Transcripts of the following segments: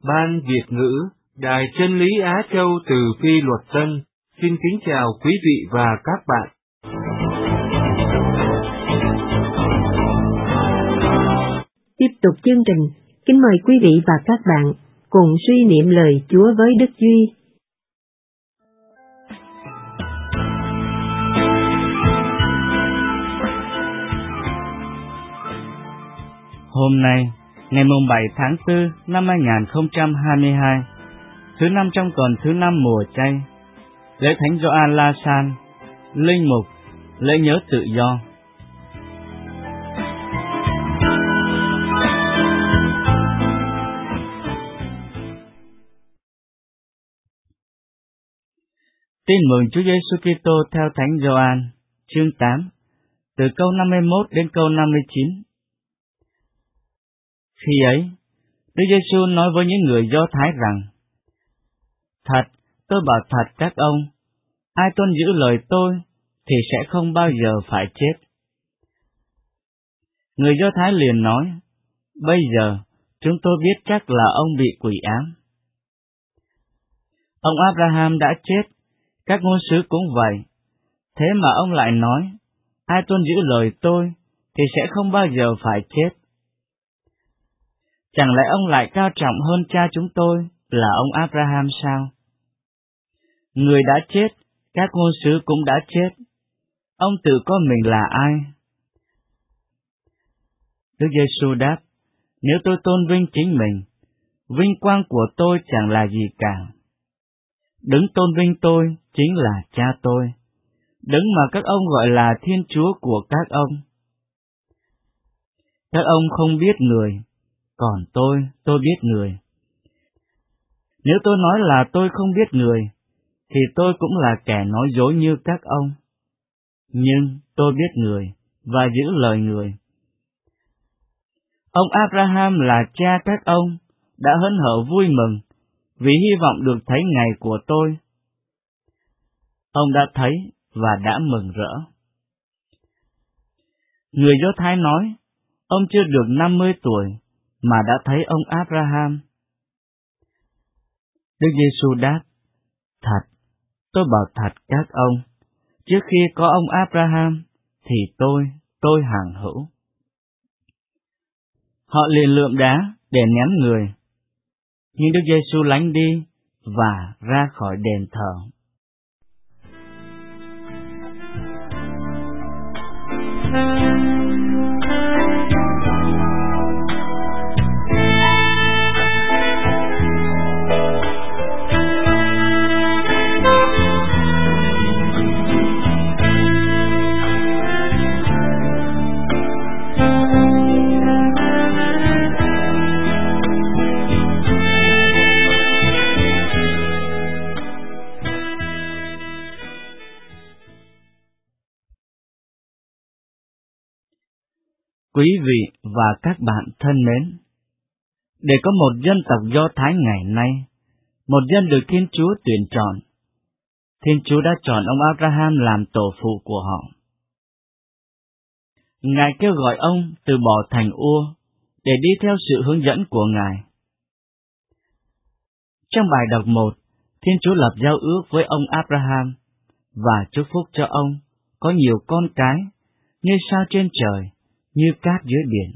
Ban Việt ngữ, Đài Chân lý Á Châu từ Phi Luật Tân, xin kính chào quý vị và các bạn. Tiếp tục chương trình, kính mời quý vị và các bạn cùng suy niệm lời Chúa với Đức Duy. Hôm nay, ngày 7 tháng 4 năm 2022, thứ năm trong tuần thứ 5 mùa chay, lễ Thánh Gioan La San, linh mục, lễ nhớ tự do. Tin mừng Chúa Giêsu Kitô theo Thánh Gioan, chương 8, từ câu 51 đến câu 59. Khi ấy, Đức Giêsu nói với những người Do Thái rằng: Thật, tôi bảo thật các ông, ai tuân giữ lời tôi thì sẽ không bao giờ phải chết. Người Do Thái liền nói: Bây giờ chúng tôi biết chắc là ông bị quỷ ám. Ông Abraham đã chết, các ngôn sứ cũng vậy. Thế mà ông lại nói: Ai tuân giữ lời tôi thì sẽ không bao giờ phải chết. Chẳng lẽ ông lại cao trọng hơn cha chúng tôi là ông Abraham sao? Người đã chết, các ngôn sứ cũng đã chết. Ông tự coi mình là ai? Đức Giêsu đáp: Nếu tôi tôn vinh chính mình, vinh quang của tôi chẳng là gì cả. Đấng tôn vinh tôi chính là cha tôi, đấng mà các ông gọi là Thiên Chúa của các ông. Các ông không biết người, còn tôi biết người. Nếu tôi nói là tôi không biết người, thì tôi cũng là kẻ nói dối như các ông. Nhưng tôi biết người, và giữ lời người. Ông Abraham là cha các ông, đã hớn hở vui mừng, vì hy vọng được thấy ngày của tôi. Ông đã thấy và đã mừng rỡ. Người Do Thái nói, ông chưa được 50 tuổi, mà đã thấy ông Abraham. Đức Giêsu đáp: Thật, tôi bảo thật các ông, trước khi có ông Abraham, thì tôi hằng hữu. Họ liền lượm đá để ném người, nhưng Đức Giêsu lánh đi và ra khỏi đền thờ. Quý vị và các bạn thân mến, để có một dân tộc Do Thái ngày nay, một dân được Thiên Chúa tuyển chọn, Thiên Chúa đã chọn ông Abraham làm tổ phụ của họ. Ngài kêu gọi ông từ bỏ thành Ua để đi theo sự hướng dẫn của Ngài. Trong bài đọc 1, Thiên Chúa lập giao ước với ông Abraham và chúc phúc cho ông có nhiều con cái như sao trên trời, như cát dưới biển.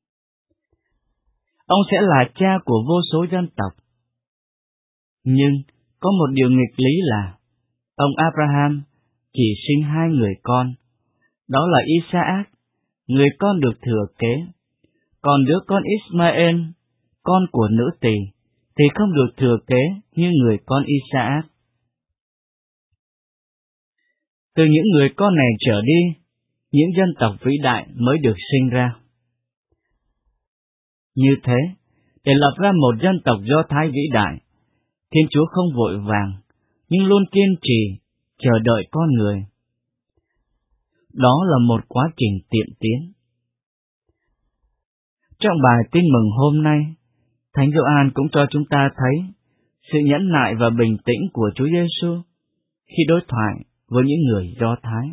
Ông sẽ là cha của vô số dân tộc. Nhưng có một điều nghịch lý là ông Abraham chỉ sinh 2 người con, đó là Isaac, người con được thừa kế, còn đứa con Ismael, con của nữ tỳ, thì không được thừa kế như người con Isaac. Từ những người con này trở đi, những dân tộc vĩ đại mới được sinh ra. Như thế, để lập ra một dân tộc Do Thái vĩ đại, Thiên Chúa không vội vàng, nhưng luôn kiên trì, chờ đợi con người. Đó là một quá trình tiệm tiến. Trong bài tin mừng hôm nay, Thánh Gioan cũng cho chúng ta thấy sự nhẫn nại và bình tĩnh của Chúa Giêsu khi đối thoại với những người Do Thái.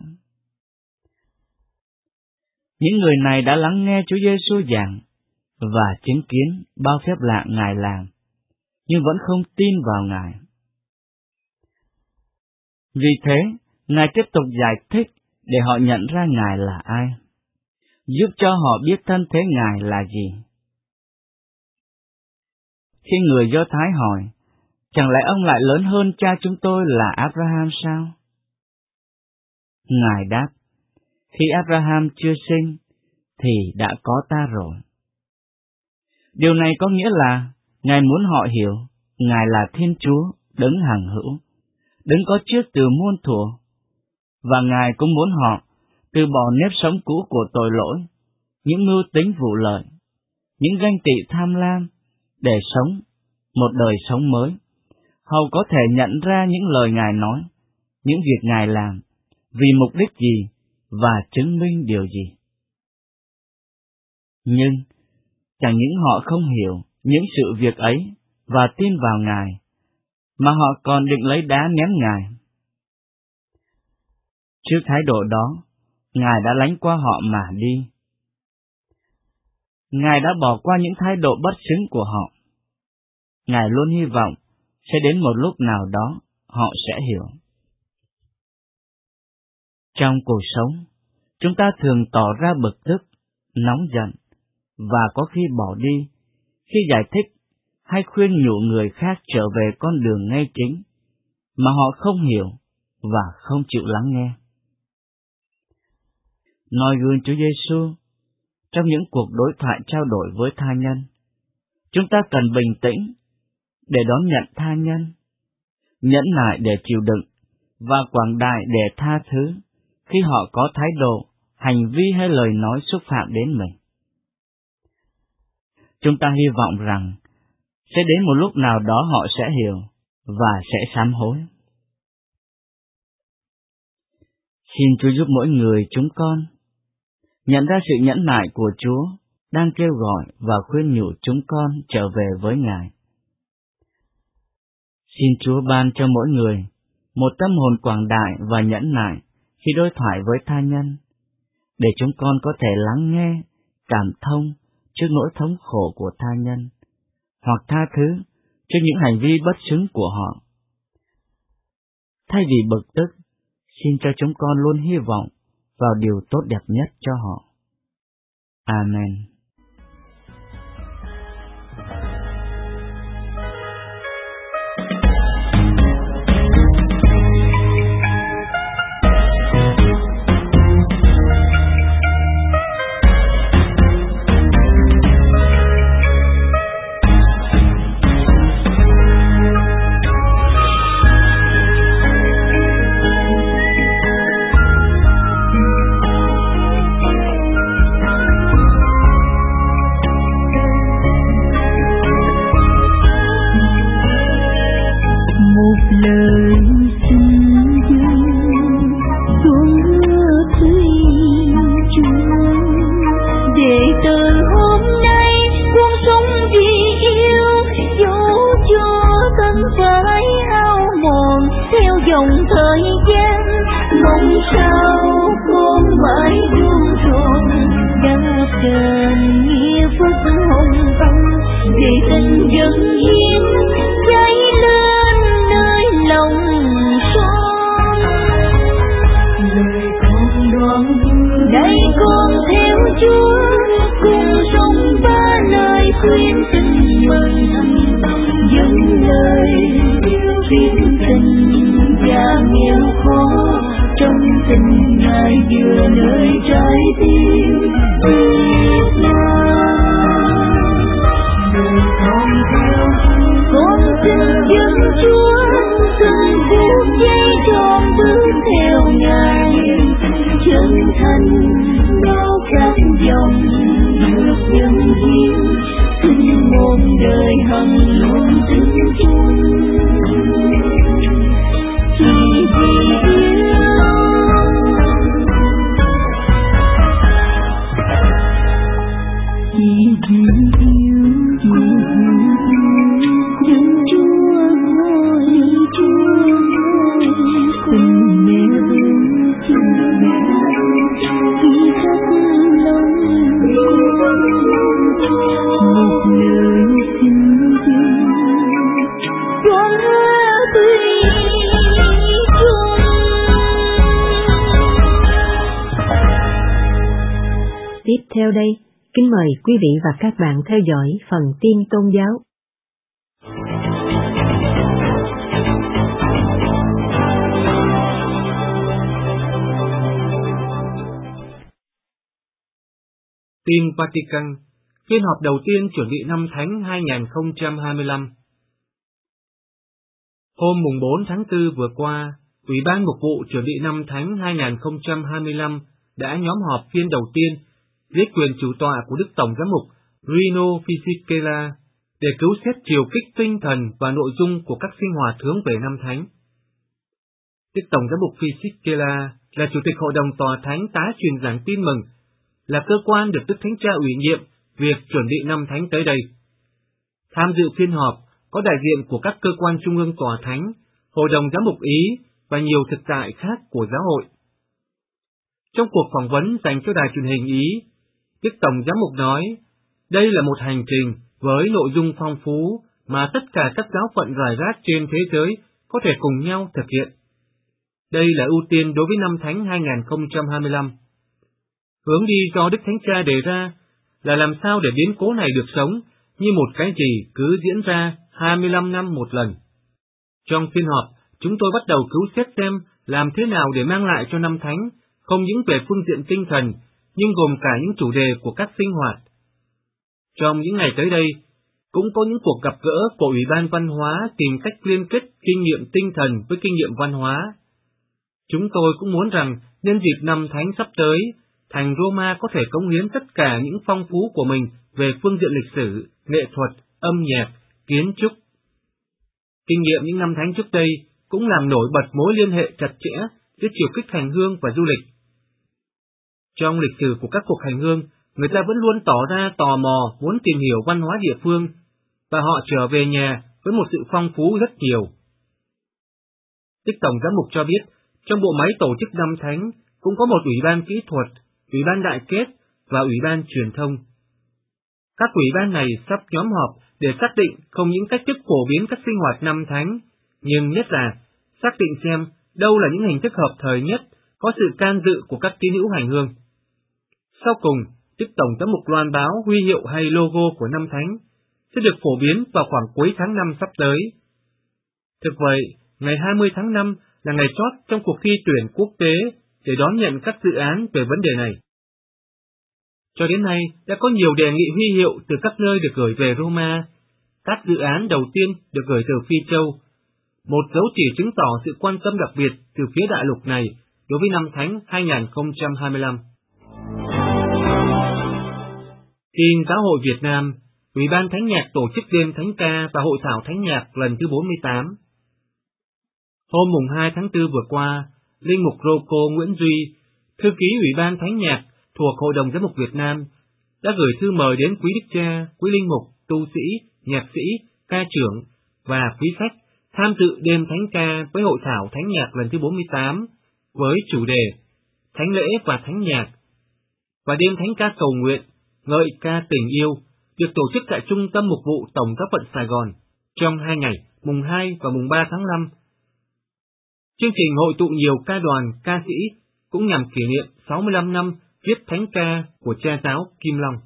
Những người này đã lắng nghe Chúa Giêsu giảng và chứng kiến bao phép lạ Ngài làm, nhưng vẫn không tin vào Ngài. Vì thế, Ngài tiếp tục giải thích để họ nhận ra Ngài là ai, giúp cho họ biết thân thế Ngài là gì. Khi người Do Thái hỏi, chẳng lẽ ông lại lớn hơn cha chúng tôi là Abraham sao? Ngài đáp, khi Abraham chưa sinh, thì đã có ta rồi. Điều này có nghĩa là Ngài muốn họ hiểu Ngài là Thiên Chúa, đấng hằng hữu, đấng có trước từ muôn thuở, và Ngài cũng muốn họ từ bỏ nếp sống cũ của tội lỗi, những mưu tính vụ lợi, những ganh tị tham lam, để sống một đời sống mới, hầu có thể nhận ra những lời Ngài nói, những việc Ngài làm, vì mục đích gì và chứng minh điều gì. Nhưng, chẳng những họ không hiểu những sự việc ấy và tin vào Ngài, mà họ còn định lấy đá ném Ngài. Trước thái độ đó, Ngài đã lánh qua họ mà đi. Ngài đã bỏ qua những thái độ bất xứng của họ. Ngài luôn hy vọng sẽ đến một lúc nào đó họ sẽ hiểu. Trong cuộc sống, chúng ta thường tỏ ra bực tức, nóng giận, và có khi bỏ đi, khi giải thích hay khuyên nhủ người khác trở về con đường ngay chính, mà họ không hiểu và không chịu lắng nghe. Noi gương Chúa Giêsu, trong những cuộc đối thoại trao đổi với tha nhân, chúng ta cần bình tĩnh để đón nhận tha nhân, nhẫn nại để chịu đựng, và quảng đại để tha thứ khi họ có thái độ, hành vi hay lời nói xúc phạm đến mình. Chúng ta hy vọng rằng sẽ đến một lúc nào đó họ sẽ hiểu và sẽ sám hối. Xin Chúa giúp mỗi người chúng con nhận ra sự nhẫn nại của Chúa đang kêu gọi và khuyên nhủ chúng con trở về với Ngài. Xin Chúa ban cho mỗi người một tâm hồn quảng đại và nhẫn nại khi đối thoại với tha nhân, để chúng con có thể lắng nghe, cảm thông trước nỗi thống khổ của tha nhân, hoặc tha thứ trước những hành vi bất xứng của họ. Thay vì bực tức, xin cho chúng con luôn hy vọng vào điều tốt đẹp nhất cho họ. Amen. theo đây, kính mời quý vị và các bạn theo dõi phần tin tôn giáo. Tin Vatican, phiên họp đầu tiên chuẩn bị năm Thánh 2025. Hôm mùng 4 tháng 4 vừa qua, Ủy ban Mục vụ chuẩn bị năm Thánh 2025 đã nhóm họp phiên đầu tiên dưới quyền chủ tọa của Đức Tổng Giám mục Rino Fisichella để cứu xét chiều kích tinh thần và nội dung của các sinh hoạt hướng về năm Thánh. Đức Tổng Giám mục Fisichella là Chủ tịch Hội đồng Tòa Thánh tá truyền giảng tin mừng, là cơ quan được Đức Thánh Cha ủy nhiệm việc chuẩn bị năm Thánh tới đây. Tham dự phiên họp có đại diện của các cơ quan trung ương Tòa Thánh, Hội đồng Giám mục Ý và nhiều thực tại khác của giáo hội. Trong cuộc phỏng vấn dành cho đài truyền hình Ý, Đức Tổng Giám mục nói, đây là một hành trình với nội dung phong phú mà tất cả các giáo phận rải rác trên thế giới có thể cùng nhau thực hiện. Đây là ưu tiên đối với năm Thánh 2025. Hướng đi do Đức Thánh Cha đề ra là làm sao để biến cố này được sống như một cái gì cứ diễn ra 25 năm một lần. Trong phiên họp, chúng tôi bắt đầu cứu xét xem làm thế nào để mang lại cho năm Thánh, không những về phương diện tinh thần, nhưng gồm cả những chủ đề của các sinh hoạt. Trong những ngày tới đây, cũng có những cuộc gặp gỡ của Ủy ban Văn hóa tìm cách liên kết kinh nghiệm tinh thần với kinh nghiệm văn hóa. Chúng tôi cũng muốn rằng, nhân dịp năm Thánh sắp tới, thành Roma có thể cống hiến tất cả những phong phú của mình về phương diện lịch sử, nghệ thuật, âm nhạc, kiến trúc. Kinh nghiệm những năm Thánh trước đây cũng làm nổi bật mối liên hệ chặt chẽ giữa chiều kích hành hương và du lịch. Trong lịch sử của các cuộc hành hương, người ta vẫn luôn tỏ ra tò mò muốn tìm hiểu văn hóa địa phương, và họ trở về nhà với một sự phong phú rất nhiều. Đức Tổng Giám mục cho biết, trong bộ máy tổ chức năm Thánh cũng có một ủy ban kỹ thuật, ủy ban đại kết và ủy ban truyền thông. Các ủy ban này sắp nhóm họp để xác định không những cách thức phổ biến các sinh hoạt năm Thánh, nhưng nhất là xác định xem đâu là những hình thức hợp thời nhất, có sự can dự của các tín hữu hành hương. Sau cùng, Đức Tổng Giám mục loan báo huy hiệu hay logo của năm Thánh sẽ được phổ biến vào khoảng cuối tháng 5 sắp tới. Thực vậy, ngày 20 tháng 5 là ngày chót trong cuộc thi tuyển quốc tế để đón nhận các dự án về vấn đề này. Cho đến nay, đã có nhiều đề nghị huy hiệu từ các nơi được gửi về Roma. Các dự án đầu tiên được gửi từ Phi Châu, một dấu chỉ chứng tỏ sự quan tâm đặc biệt từ phía đại lục này đối với năm Thánh 2025. Tin Giáo hội Việt Nam, Ủy ban Thánh nhạc tổ chức đêm Thánh ca và hội thảo Thánh nhạc lần thứ 48. Hôm mùng 2 tháng 4 vừa qua, Linh mục Rocco Nguyễn Duy, thư ký Ủy ban Thánh nhạc thuộc Hội đồng Giám mục Việt Nam, đã gửi thư mời đến quý đức cha, quý linh mục, tu sĩ, nhạc sĩ, ca trưởng và quý khách tham dự đêm Thánh ca với hội thảo Thánh nhạc lần thứ 48 với chủ đề Thánh lễ và Thánh nhạc, và đêm Thánh ca cầu nguyện ngợi ca tình yêu được tổ chức tại Trung tâm Mục vụ Tổng giáo phận Sài Gòn trong 2 ngày, mùng 2 và mùng 3 tháng 5. Chương trình hội tụ nhiều ca đoàn, ca sĩ cũng nhằm kỷ niệm 65 năm viết Thánh ca của cha giáo Kim Long.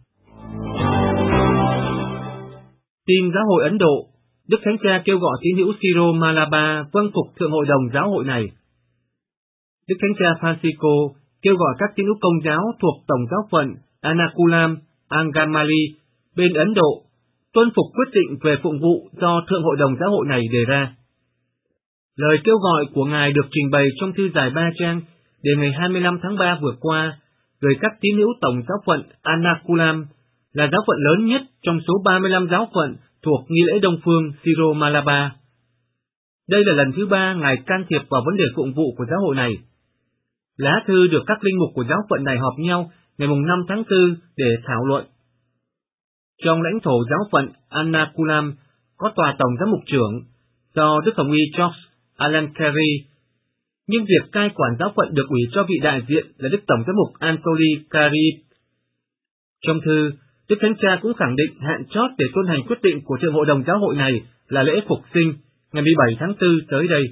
Tin Giáo hội Ấn Độ, Đức Thánh Cha kêu gọi tín hữu Siro Malaba vâng phục Thượng Hội đồng Giáo hội này. Đức Thánh Cha Francisco kêu gọi các tín hữu Công giáo thuộc Tổng giáo phận Ernakulam, Angamali bên Ấn Độ tuân phục quyết định về phụng vụ do Thượng Hội đồng Giáo hội này đề ra. Lời kêu gọi của Ngài được trình bày trong thư dài 3 trang đề ngày 25 tháng 3 vừa qua, gửi các tín hữu Tổng giáo phận Ernakulam, là giáo phận lớn nhất trong số 35 giáo phận thuộc nghi lễ Đông phương Siro Malaba. Đây là lần thứ 3 Ngài can thiệp vào vấn đề phụng vụ của giáo hội này. Lá thư được các linh mục của giáo phận này họp nhau ngày 5 tháng 4 để thảo luận. Trong lãnh thổ giáo phận Ernakulam có tòa Tổng giám mục trưởng do Đức Hồng y George Alan Carey, nhưng việc cai quản giáo phận được ủy cho vị đại diện là Đức Tổng giám mục Anatoly Karib. Trong thư, Đức Thánh Cha cũng khẳng định hạn chót để tuân hành quyết định của Thượng Hội đồng Giáo hội này là lễ Phục sinh ngày 17 tháng 4 tới đây.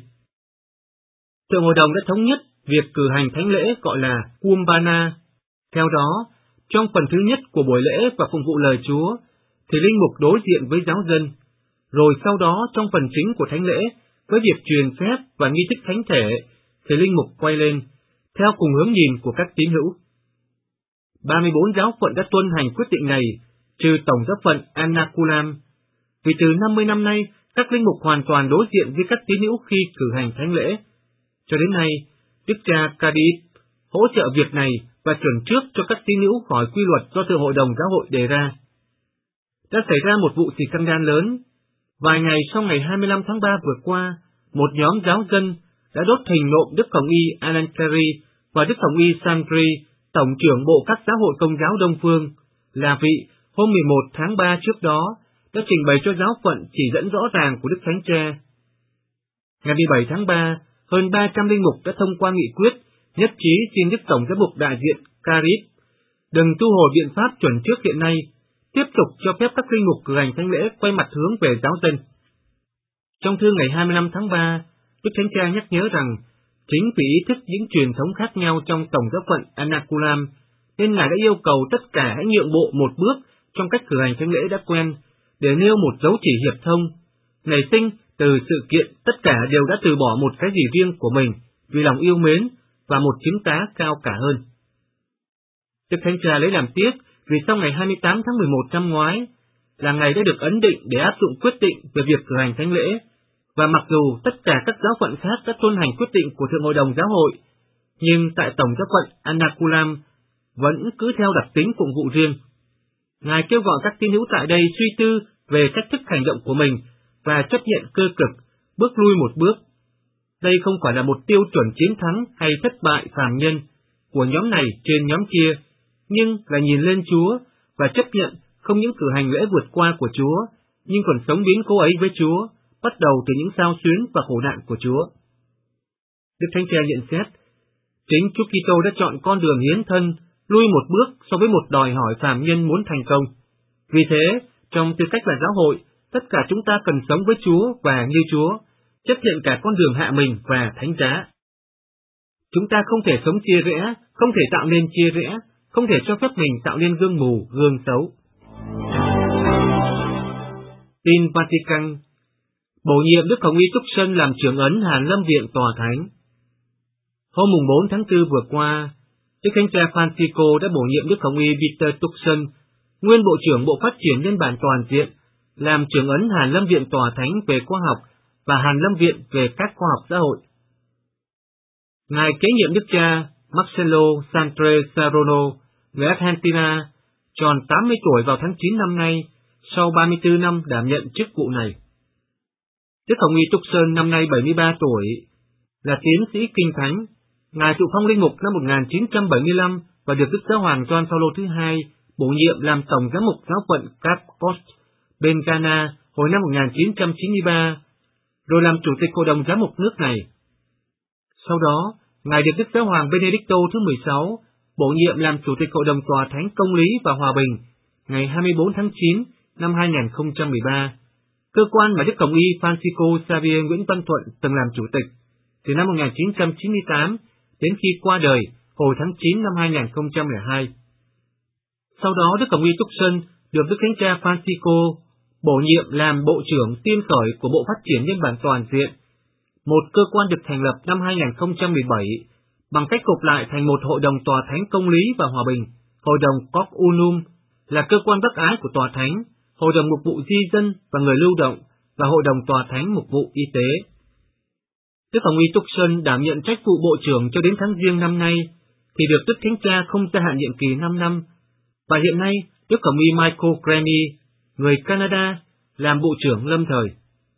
Thượng Hội đồng đã thống nhất việc cử hành thánh lễ gọi là Kumbana. Theo đó, trong phần thứ nhất của buổi lễ và phụng vụ lời Chúa, thì linh mục đối diện với giáo dân, rồi sau đó trong phần chính của thánh lễ, với việc truyền phép và nghi thức thánh thể, thì linh mục quay lên, theo cùng hướng nhìn của các tín hữu. 34 giáo phận đã tuân hành quyết định này, trừ tổng giáo phận Anaculam, vì từ 50 năm nay, các linh mục hoàn toàn đối diện với các tín hữu khi cử hành thánh lễ. Cho đến nay, Đức cha Cardiff hỗ trợ việc này và chuẩn trước cho các tín hữu khỏi quy luật do Thượng hội đồng giáo hội đề ra. Đã xảy ra một vụ scandal lớn. Vài ngày sau ngày 25 tháng 3 vừa qua, một nhóm giáo dân đã đốt hình nộm Đức Hồng Y Alan Carey và Đức Hồng Y Sandri, Tổng trưởng Bộ các giáo hội Công giáo Đông Phương, là vị hôm 11 tháng 3 trước đó đã trình bày cho giáo phận chỉ dẫn rõ ràng của Đức Thánh Cha. Ngày 17 tháng 3, hơn 300 linh mục đã thông qua nghị quyết nhất trí xin Đức Tổng giám mục đại diện Cardiff đừng thu hồi biện pháp chuẩn trước hiện nay, tiếp tục cho phép các linh mục cử hành thánh lễ quay mặt hướng về giáo dân. Trong thư ngày 25 tháng 3, Đức Thánh Cha nhắc nhớ rằng chính vì ý thức những truyền thống khác nhau trong Tổng giáo phận Anaculam, nên Ngài đã yêu cầu tất cả hãy nhượng bộ một bước trong cách cử hành thánh lễ đã quen, để nêu một dấu chỉ hiệp thông, nảy sinh từ sự kiện tất cả đều đã từ bỏ một cái gì riêng của mình vì lòng yêu mến và một chứng tá cao cả hơn. Đức Thánh Cha lấy làm tiếc vì sau ngày 28 tháng 11 năm ngoái là ngày đã được ấn định để áp dụng quyết định về việc cử hành thánh lễ, và mặc dù tất cả các giáo phận khác đã tuân hành quyết định của Thượng hội đồng giáo hội, nhưng tại Tổng giáo phận Anaculam vẫn cứ theo đặc tính phụng vụ riêng. Ngài kêu gọi các tín hữu tại đây suy tư về cách thức hành động của mình và chấp nhận cơ cực, bước lui một bước. Đây không phải là một tiêu chuẩn chiến thắng hay thất bại phàm nhân của nhóm này trên nhóm kia, nhưng là nhìn lên Chúa và chấp nhận không những cử hành lễ vượt qua của Chúa, nhưng còn sống biến cố ấy với Chúa, bắt đầu từ những sao xuyến và khổ nạn của Chúa. Đức Thánh Cha nhận xét, chính Chúa Kitô đã chọn con đường hiến thân, lui một bước so với một đòi hỏi phàm nhân muốn thành công. Vì thế, trong tư cách là giáo hội, tất cả chúng ta cần sống với Chúa và như Chúa, chấp nhận cả con đường hạ mình và thánh giá. Chúng ta không thể sống chia rẽ, không thể tạo nên chia rẽ, không thể cho phép mình tạo nên gương mù, gương xấu. Tin Vatican. Bổ nhiệm Đức Hồng Y Tucson làm trưởng ấn Hàn Lâm Viện Tòa Thánh. Hôm 4 tháng 4 vừa qua, Đức Thánh Cha Francisco đã bổ nhiệm Đức Hồng Y Peter Tucson, nguyên Bộ trưởng Bộ Phát triển Nhân bản Toàn diện, làm trưởng ấn Hàn Lâm Viện Tòa Thánh về khoa học và Hàn Lâm Viện về các khoa học xã hội. Ngài kế nhiệm Đức cha Marcelo Santre Sarono, người Argentina, tròn 80 tuổi vào tháng 9 năm nay, sau 34 năm đảm nhận chức vụ này. Đức Hồng Y Tucson năm nay 73 tuổi, là tiến sĩ kinh thánh. Ngài thụ phong linh mục năm 1975 và được Đức Giáo hoàng Gioan Phaolô thứ hai bổ nhiệm làm tổng giám mục giáo phận Cape Coast, bên Ghana hồi năm 1993, rồi làm chủ tịch hội đồng giám mục nước này. Sau đó, Ngài được Đức Giáo hoàng Benedicto thứ 16 bổ nhiệm làm chủ tịch hội đồng Tòa Thánh Công lý và Hòa bình ngày 24 tháng 9 năm 2013, cơ quan mà Đức Hồng Y Francisco Xavier Nguyễn Văn Thuận từng làm chủ tịch từ năm 1998 đến khi qua đời hồi tháng 9 năm 2002. Sau đó, Đức Hồng Y Tucson được Đức Thánh Cha Francisco bổ nhiệm làm Bộ trưởng tiên khởi của Bộ Phát triển Nhân bản Toàn diện, một cơ quan được thành lập năm 2017 bằng cách gộp lại thành một Hội đồng Tòa Thánh Công lý và Hòa bình, Hội đồng Coc Unum là cơ quan bác ái của Tòa Thánh, Hội đồng Mục vụ Di dân và Người lưu động và Hội đồng Tòa Thánh Mục vụ Y tế. Đức Hồng Y Tucson đảm nhận trách vụ Bộ trưởng cho đến tháng Giêng năm nay, thì được Đức Thánh Cha không gia hạn nhiệm kỳ 5 năm, và hiện nay Đức Hồng Y Michael Graney, người Canada, làm Bộ trưởng lâm thời.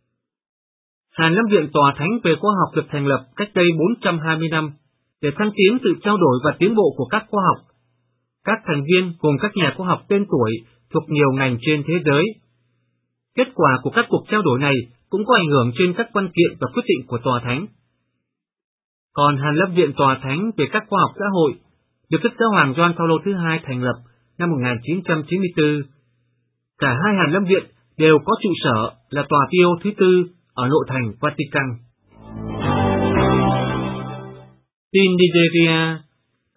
Hàn Lâm Viện Tòa Thánh về khoa học được thành lập cách đây 420 năm để thăng tiến sự trao đổi và tiến bộ của các khoa học. Các thành viên gồm các nhà khoa học tên tuổi thuộc nhiều ngành trên thế giới. Kết quả của các cuộc trao đổi này cũng có ảnh hưởng trên các văn kiện và quyết định của Tòa Thánh. Còn Hàn Lâm Viện Tòa Thánh về các khoa học xã hội được Đức Giáo hoàng Gioan Phaolô thứ hai thành lập năm 1994. Cả hai Hàn Lâm Viện đều có trụ sở là Tòa Pio thứ tư ở nội thành Vatican. Tin Nigeria.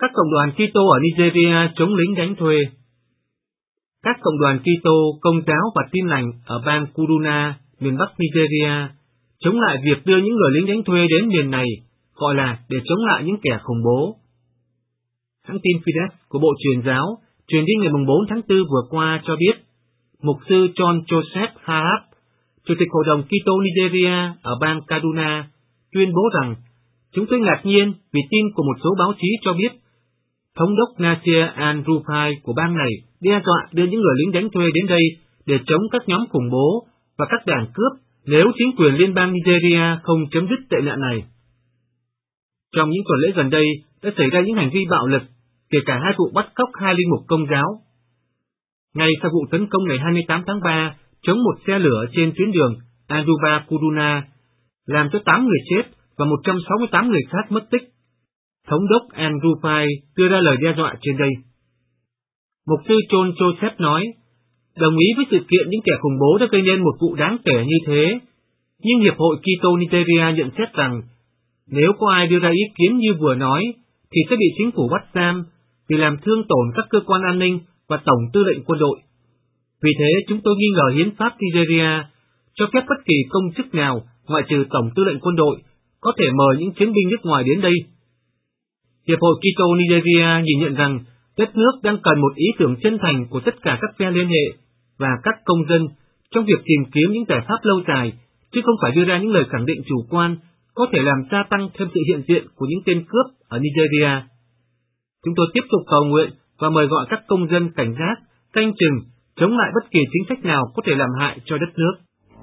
Các cộng đoàn Kitô ở Nigeria chống lính đánh thuê. Các cộng đoàn Kitô, Công giáo và Tin lành ở bang Kaduna, miền Bắc Nigeria, chống lại việc đưa những người lính đánh thuê đến miền này, gọi là để chống lại những kẻ khủng bố. Hãng tin Fides của Bộ Truyền giáo truyền đi ngày 4 tháng 4 vừa qua cho biết, Mục sư John Joseph Harap, Chủ tịch Hội đồng Kitô Nigeria ở bang Kaduna, tuyên bố rằng, chúng tôi ngạc nhiên vì tin của một số báo chí cho biết, Thống đốc Nasir al-Rufai của bang này đe dọa đưa những người lính đánh thuê đến đây để chống các nhóm khủng bố và các đảng cướp nếu chính quyền liên bang Nigeria không chấm dứt tệ nạn này. Trong những tuần lễ gần đây đã xảy ra những hành vi bạo lực, kể cả 2 vụ bắt cóc 2 linh mục Công giáo. Ngay sau vụ tấn công ngày 28 tháng 3 chống một xe lửa trên tuyến đường Aduba Kaduna, làm cho 8 người chết và 168 người khác mất tích, Thống đốc al-Rufai đưa ra lời đe dọa trên đây. Mục sư John Joseph nói, đồng ý với sự kiện những kẻ khủng bố đã gây nên một vụ đáng kể như thế, nhưng Hiệp hội Kitô Nigeria nhận xét rằng, nếu có ai đưa ra ý kiến như vừa nói, thì sẽ bị chính phủ bắt giam vì làm thương tổn các cơ quan an ninh và Tổng tư lệnh quân đội. Vì thế, chúng tôi nghi ngờ hiến pháp Nigeria cho phép bất kỳ công chức nào, ngoại trừ Tổng tư lệnh quân đội, có thể mời những chiến binh nước ngoài đến đây. Hiệp hội Kitô Nigeria nhìn nhận rằng đất nước đang cần một ý tưởng chân thành của tất cả các phe liên hệ và các công dân trong việc tìm kiếm những giải pháp lâu dài, chứ không phải đưa ra những lời khẳng định chủ quan có thể làm gia tăng thêm sự hiện diện của những tên cướp ở Nigeria. Chúng tôi tiếp tục cầu nguyện và mời gọi các công dân cảnh giác, canh chừng, chống lại bất kỳ chính sách nào có thể làm hại cho đất nước.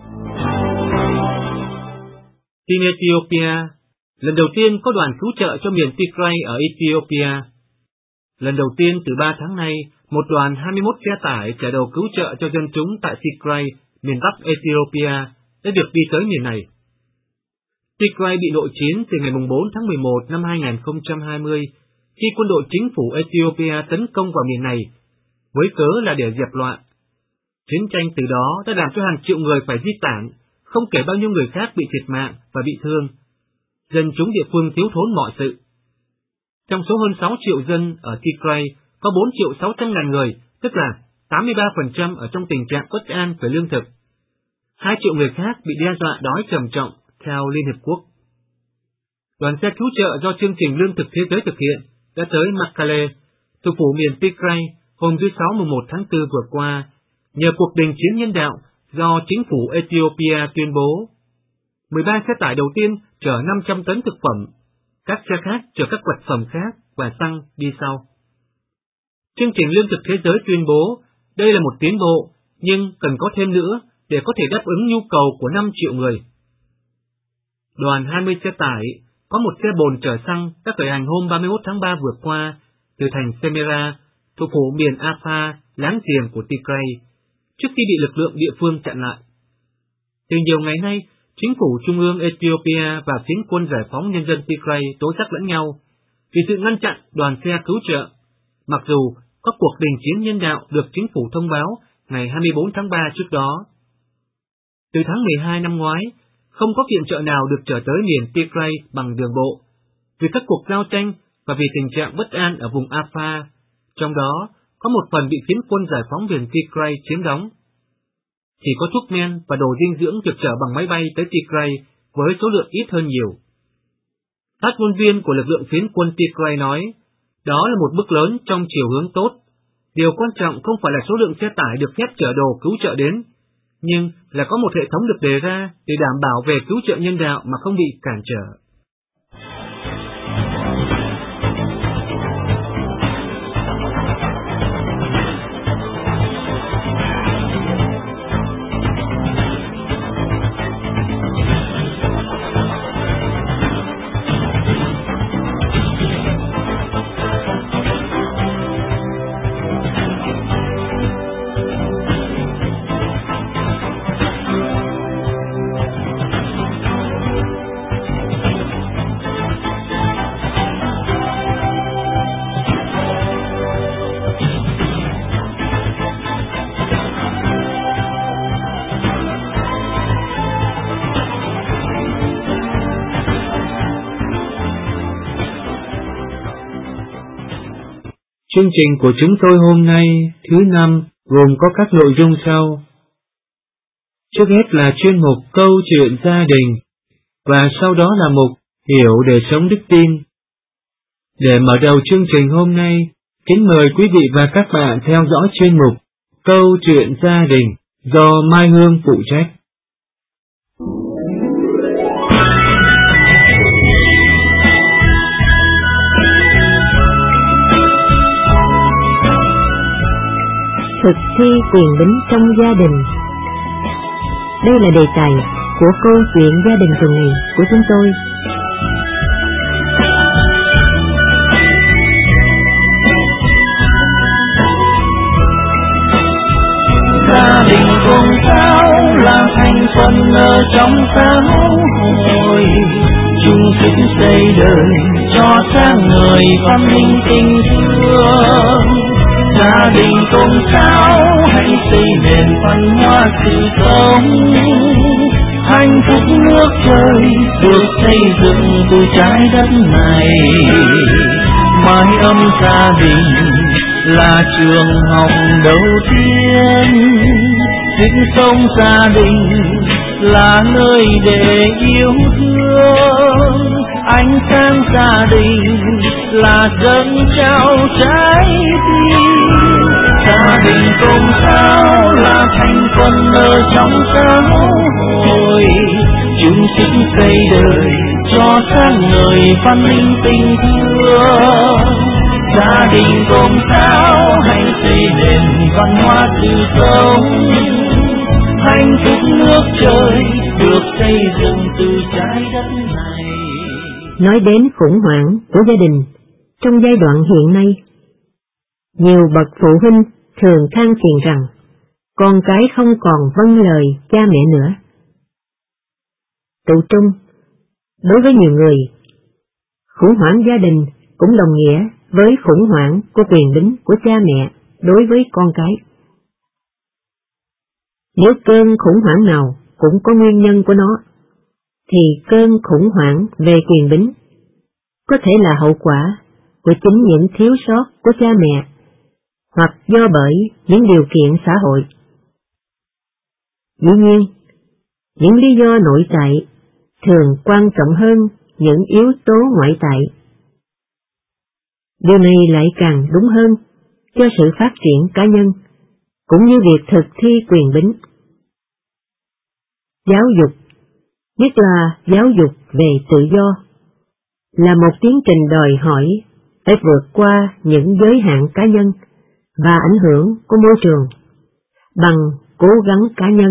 Tin Ethiopia. Lần đầu tiên có đoàn cứu trợ cho miền Tigray ở Ethiopia. Lần đầu tiên từ 3 tháng nay, một đoàn 21 xe tải chở đầu cứu trợ cho dân chúng tại Tigray, miền Bắc Ethiopia, đã được đi tới miền này. Tigray bị nội chiến từ ngày 4 tháng 11 năm 2020, khi quân đội chính phủ Ethiopia tấn công vào miền này, với cớ là để dẹp loạn. Chiến tranh từ đó đã làm cho hàng triệu người phải di tản, không kể bao nhiêu người khác bị thiệt mạng và bị thương. Dân chúng địa phương thiếu thốn mọi sự. Trong số hơn 6 triệu dân ở Tigray, có 4.600.000 người, tức là 83% ở trong tình trạng bất an về lương thực. 2 triệu người khác bị đe dọa đói trầm trọng, theo Liên Hiệp Quốc. Đoàn xe cứu trợ do Chương trình Lương thực Thế giới thực hiện đã tới Mekelle, thủ phủ miền Tigray, hôm thứ Sáu mùng 1 tháng 4 vừa qua, nhờ cuộc đình chiến nhân đạo do chính phủ Ethiopia tuyên bố. 13 xe tải đầu tiên chở 500 tấn thực phẩm, các xe khác chở các vật phẩm khác và xăng đi sau. Chương trình Lương thực Thế giới tuyên bố đây là một tiến bộ, nhưng cần có thêm nữa để có thể đáp ứng nhu cầu của 5 triệu người. Đoàn 20 xe tải có một xe bồn chở xăng đã khởi hành hôm 31 tháng 3 vừa qua từ thành Semera, thủ phủ miền Afar, láng giềng của Tigray, trước khi bị lực lượng địa phương chặn lại. Từ nhiều ngày nay, chính phủ trung ương Ethiopia và phiến quân giải phóng nhân dân Tigray tố giác lẫn nhau vì sự ngăn chặn đoàn xe cứu trợ, mặc dù có cuộc đình chiến nhân đạo được chính phủ thông báo ngày 24 tháng 3 trước đó. Từ tháng 12 năm ngoái, không có viện trợ nào được trở tới miền Tigray bằng đường bộ, vì các cuộc giao tranh và vì tình trạng bất an ở vùng Afar, trong đó có một phần bị phiến quân giải phóng miền Tigray chiếm đóng. Chỉ có thuốc men và đồ dinh dưỡng được chở bằng máy bay tới Tigray với số lượng ít hơn nhiều. Phát ngôn viên của lực lượng phiến quân Tigray nói, đó là một bước lớn trong chiều hướng tốt. Điều quan trọng không phải là số lượng xe tải được phép chở đồ cứu trợ đến, nhưng là có một hệ thống được đề ra để đảm bảo về cứu trợ nhân đạo mà không bị cản trở. Chương trình của chúng tôi hôm nay, thứ năm, gồm có các nội dung sau. Trước hết là chuyên mục Câu chuyện gia đình, và sau đó là mục Hiểu để sống đức tin. Để mở đầu chương trình hôm nay, kính mời quý vị và các bạn theo dõi chuyên mục Câu chuyện gia đình do Mai Hương phụ trách. Thực thi quyền bính trong gia đình. Đây là đề tài của câu chuyện gia đình tuần này của chúng tôi. Gia đình con cháu là thành phần ở trong xã hội, chung sức xây đời cho sáng ngời văn minh tình thương. Gia đình con cháu hãy xây nền văn hóa sự sống, hạnh phúc nước trời được xây dựng từ trái đất này. Mái ấm gia đình là trường học đầu tiên, sinh sống gia đình là nơi để yêu thương. Ánh sáng gia đình là dâng trao trái tim. Gia đình con cháu là thành phần ở trong xã hội, chung sức xây đời cho sáng ngời văn minh tình thương. Gia đình con cháu hãy xây nền văn hóa tự sống, hạnh phúc nước trời được xây dựng từ trái đất này. Nói đến khủng hoảng của gia đình trong giai đoạn hiện nay, nhiều bậc phụ huynh thường than phiền rằng con cái không còn vâng lời cha mẹ nữa. Tự trung, đối với nhiều người, khủng hoảng gia đình cũng đồng nghĩa với khủng hoảng của quyền bính của cha mẹ đối với con cái. Nếu cơn khủng hoảng nào cũng có nguyên nhân của nó, thì cơn khủng hoảng về quyền bính có thể là hậu quả của chính những thiếu sót của cha mẹ, hoặc do bởi những điều kiện xã hội. Dĩ nhiên, những lý do nội tại thường quan trọng hơn những yếu tố ngoại tại. Điều này lại càng đúng hơn cho sự phát triển cá nhân, cũng như việc thực thi quyền bính. Giáo dục, nhất là giáo dục về tự do, là một tiến trình đòi hỏi phải vượt qua những giới hạn cá nhân và ảnh hưởng của môi trường bằng cố gắng cá nhân.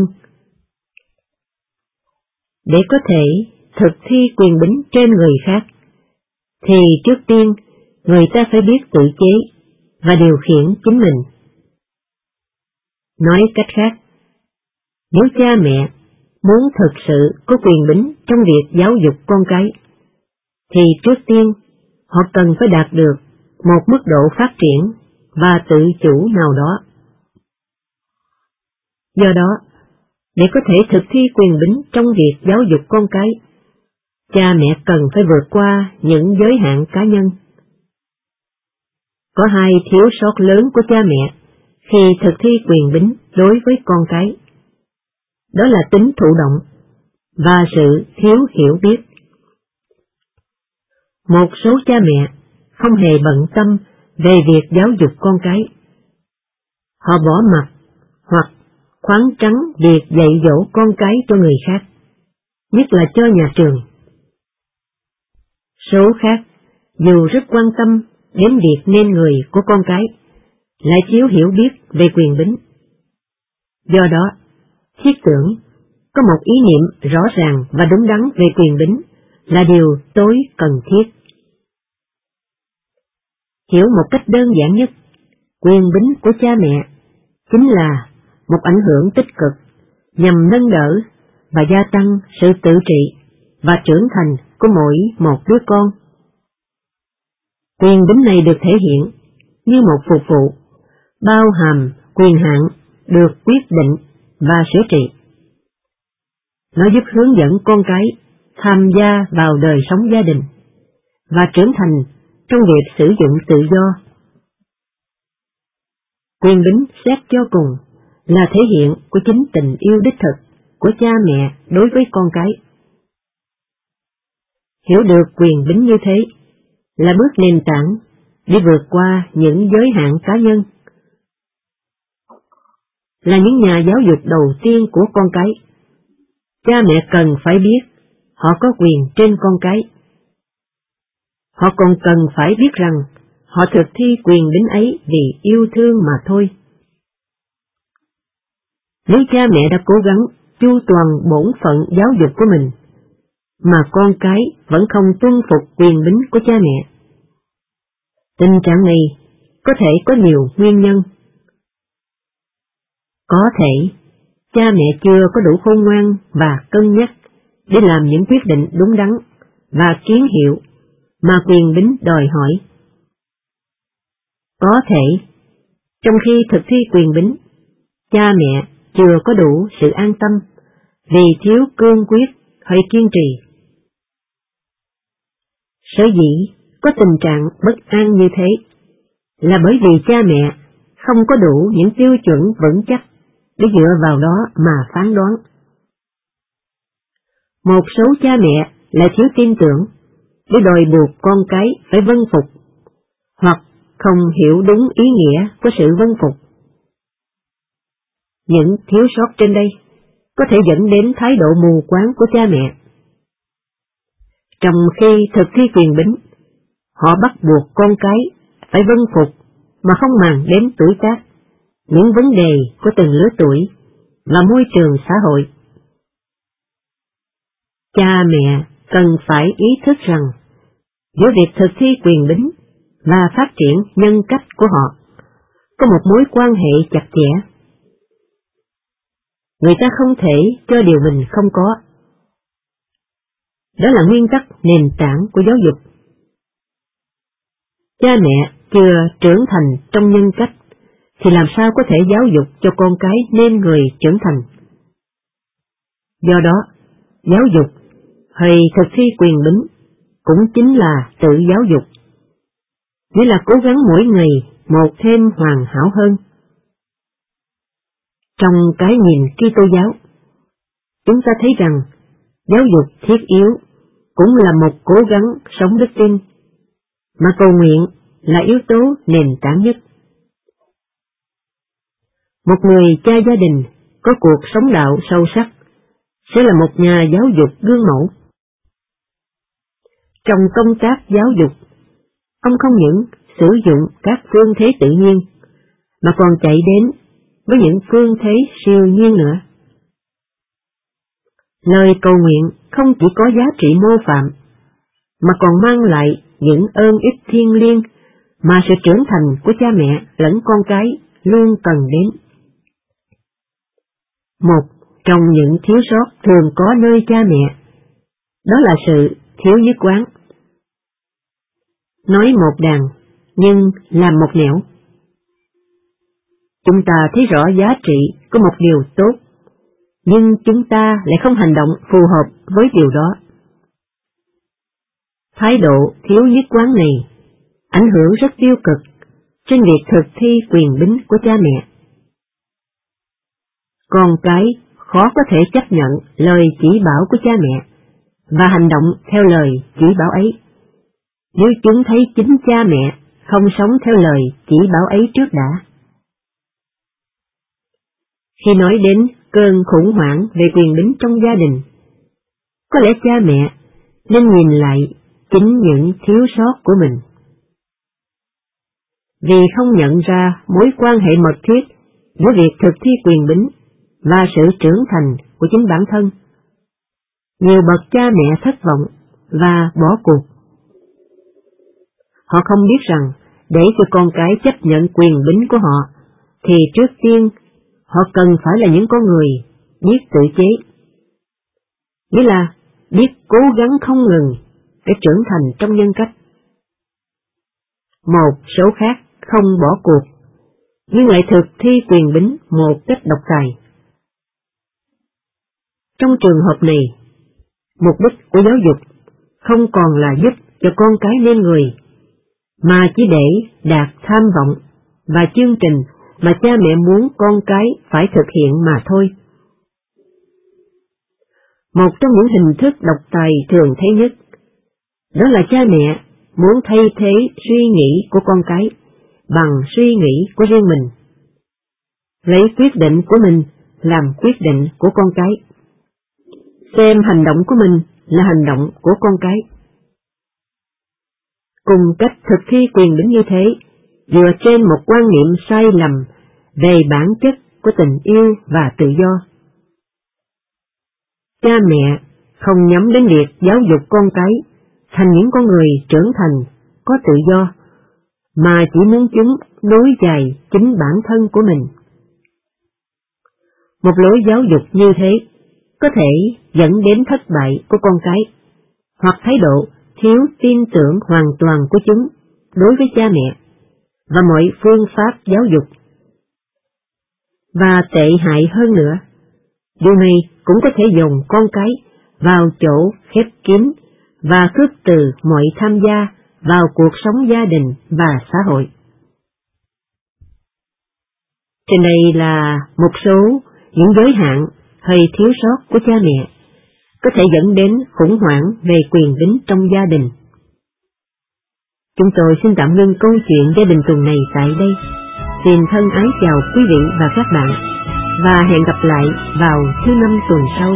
Để có thể thực thi quyền bính trên người khác, thì trước tiên người ta phải biết tự chế và điều khiển chính mình. Nói cách khác, nếu cha mẹ muốn thực sự có quyền bính trong việc giáo dục con cái, thì trước tiên họ cần phải đạt được một mức độ phát triển và tự chủ nào đó. Do đó, để có thể thực thi quyền bính trong việc giáo dục con cái, cha mẹ cần phải vượt qua những giới hạn cá nhân. Có hai thiếu sót lớn của cha mẹ khi thực thi quyền bính đối với con cái. Đó là tính thụ động và sự thiếu hiểu biết. Một số cha mẹ không hề bận tâm về việc giáo dục con cái. Họ bỏ mặc hoặc khoáng trắng việc dạy dỗ con cái cho người khác, nhất là cho nhà trường. Số khác, dù rất quan tâm đến việc nên người của con cái, lại thiếu hiểu biết về quyền bính. Do đó, thiết tưởng có một ý niệm rõ ràng và đúng đắn về quyền bính là điều tối cần thiết. Hiểu một cách đơn giản nhất, quyền bính của cha mẹ chính là một ảnh hưởng tích cực nhằm nâng đỡ và gia tăng sự tự trị và trưởng thành của mỗi một đứa con. Quyền bính này được thể hiện như một phục vụ, bao hàm quyền hạn được quyết định và sửa trị. Nó giúp hướng dẫn con cái tham gia vào đời sống gia đình và trưởng thành trong việc sử dụng tự do. Quyền bính xét cho cùng là thể hiện của chính tình yêu đích thực của cha mẹ đối với con cái. Hiểu được quyền bính như thế là bước nền tảng để vượt qua những giới hạn cá nhân. Là những nhà giáo dục đầu tiên của con cái, cha mẹ cần phải biết họ có quyền trên con cái. Họ còn cần phải biết rằng họ thực thi quyền bính ấy vì yêu thương mà thôi. Nếu cha mẹ đã cố gắng chu toàn bổn phận giáo dục của mình, mà con cái vẫn không tuân phục quyền bính của cha mẹ, tình trạng này có thể có nhiều nguyên nhân. Có thể cha mẹ chưa có đủ khôn ngoan và cân nhắc để làm những quyết định đúng đắn và kiến hiệu mà quyền bính đòi hỏi. Có thể trong khi thực thi quyền bính, cha mẹ chưa có đủ sự an tâm vì thiếu cương quyết hay kiên trì. Sở dĩ có tình trạng bất an như thế là bởi vì cha mẹ không có đủ những tiêu chuẩn vững chắc để dựa vào đó mà phán đoán. Một số cha mẹ lại thiếu tin tưởng để đòi buộc con cái phải vâng phục, hoặc không hiểu đúng ý nghĩa của sự vâng phục. Những thiếu sót trên đây có thể dẫn đến thái độ mù quáng của cha mẹ. Trong khi thực thi quyền bính, họ bắt buộc con cái phải vâng phục mà không màng đến tuổi tác, những vấn đề của từng lứa tuổi và môi trường xã hội. Cha mẹ cần phải ý thức rằng giữa việc thực thi quyền bính và phát triển nhân cách của họ có một mối quan hệ chặt chẽ. Người ta không thể cho điều mình không có. Đó là nguyên tắc nền tảng của giáo dục. Cha mẹ chưa trưởng thành trong nhân cách thì làm sao có thể giáo dục cho con cái nên người trưởng thành. Do đó, giáo dục hay thực thi quyền bính cũng chính là tự giáo dục, nghĩa là cố gắng mỗi ngày một thêm hoàn hảo hơn. Trong cái nhìn Kitô giáo, chúng ta thấy rằng giáo dục thiết yếu cũng là một cố gắng sống đức tin, mà cầu nguyện là yếu tố nền tảng nhất. Một người cha gia đình có cuộc sống đạo sâu sắc sẽ là một nhà giáo dục gương mẫu. Trong công tác giáo dục, ông không những sử dụng các phương thế tự nhiên, mà còn chạy đến với những phương thế siêu nhiên nữa. Lời cầu nguyện không chỉ có giá trị mô phạm, mà còn mang lại những ơn ích thiêng liêng mà sự trưởng thành của cha mẹ lẫn con cái luôn cần đến. Một trong những thiếu sót thường có nơi cha mẹ, đó là sự thiếu nhất quán. Nói một đằng, nhưng làm một nẻo. Chúng ta thấy rõ giá trị của một điều tốt, nhưng chúng ta lại không hành động phù hợp với điều đó. Thái độ thiếu nhất quán này ảnh hưởng rất tiêu cực trên việc thực thi quyền bính của cha mẹ. Con cái khó có thể chấp nhận lời chỉ bảo của cha mẹ và hành động theo lời chỉ bảo ấy, nếu chúng thấy chính cha mẹ không sống theo lời chỉ bảo ấy trước đã. Khi nói đến cơn khủng hoảng về quyền bính trong gia đình, có lẽ cha mẹ nên nhìn lại chính những thiếu sót của mình. Vì không nhận ra mối quan hệ mật thiết giữa việc thực thi quyền bính và sự trưởng thành của chính bản thân, nhiều bậc cha mẹ thất vọng và bỏ cuộc. Họ không biết rằng để cho con cái chấp nhận quyền bính của họ, thì trước tiên họ cần phải là những con người biết tự chế, nghĩa là biết cố gắng không ngừng để trưởng thành trong nhân cách. Một số khác không bỏ cuộc, nhưng lại thực thi quyền bính một cách độc tài. Trong trường hợp này, mục đích của giáo dục không còn là giúp cho con cái nên người, mà chỉ để đạt tham vọng và chương trình mà cha mẹ muốn con cái phải thực hiện mà thôi. Một trong những hình thức độc tài thường thấy nhất, đó là cha mẹ muốn thay thế suy nghĩ của con cái bằng suy nghĩ của riêng mình, lấy quyết định của mình làm quyết định của con cái, xem hành động của mình là hành động của con cái. Cùng cách thực thi quyền bính như thế, dựa trên một quan niệm sai lầm về bản chất của tình yêu và tự do. Cha mẹ không nhắm đến việc giáo dục con cái thành những con người trưởng thành, có tự do, mà chỉ muốn chúng nối dài chính bản thân của mình. Một lối giáo dục như thế có thể dẫn đến thất bại của con cái, hoặc thái độ thiếu tin tưởng hoàn toàn của chúng đối với cha mẹ và mọi phương pháp giáo dục. Và tệ hại hơn nữa, điều này cũng có thể dồn con cái vào chỗ khép kín và khước từ mọi tham gia vào cuộc sống gia đình và xã hội. Trên đây là một số những giới hạn hay thiếu sót của cha mẹ có thể dẫn đến khủng hoảng về quyền bính trong gia đình. Chúng tôi xin tạm ngưng câu chuyện gia đình tuần này tại đây. Xin thân ái chào quý vị và các bạn, và hẹn gặp lại vào thứ Năm tuần sau.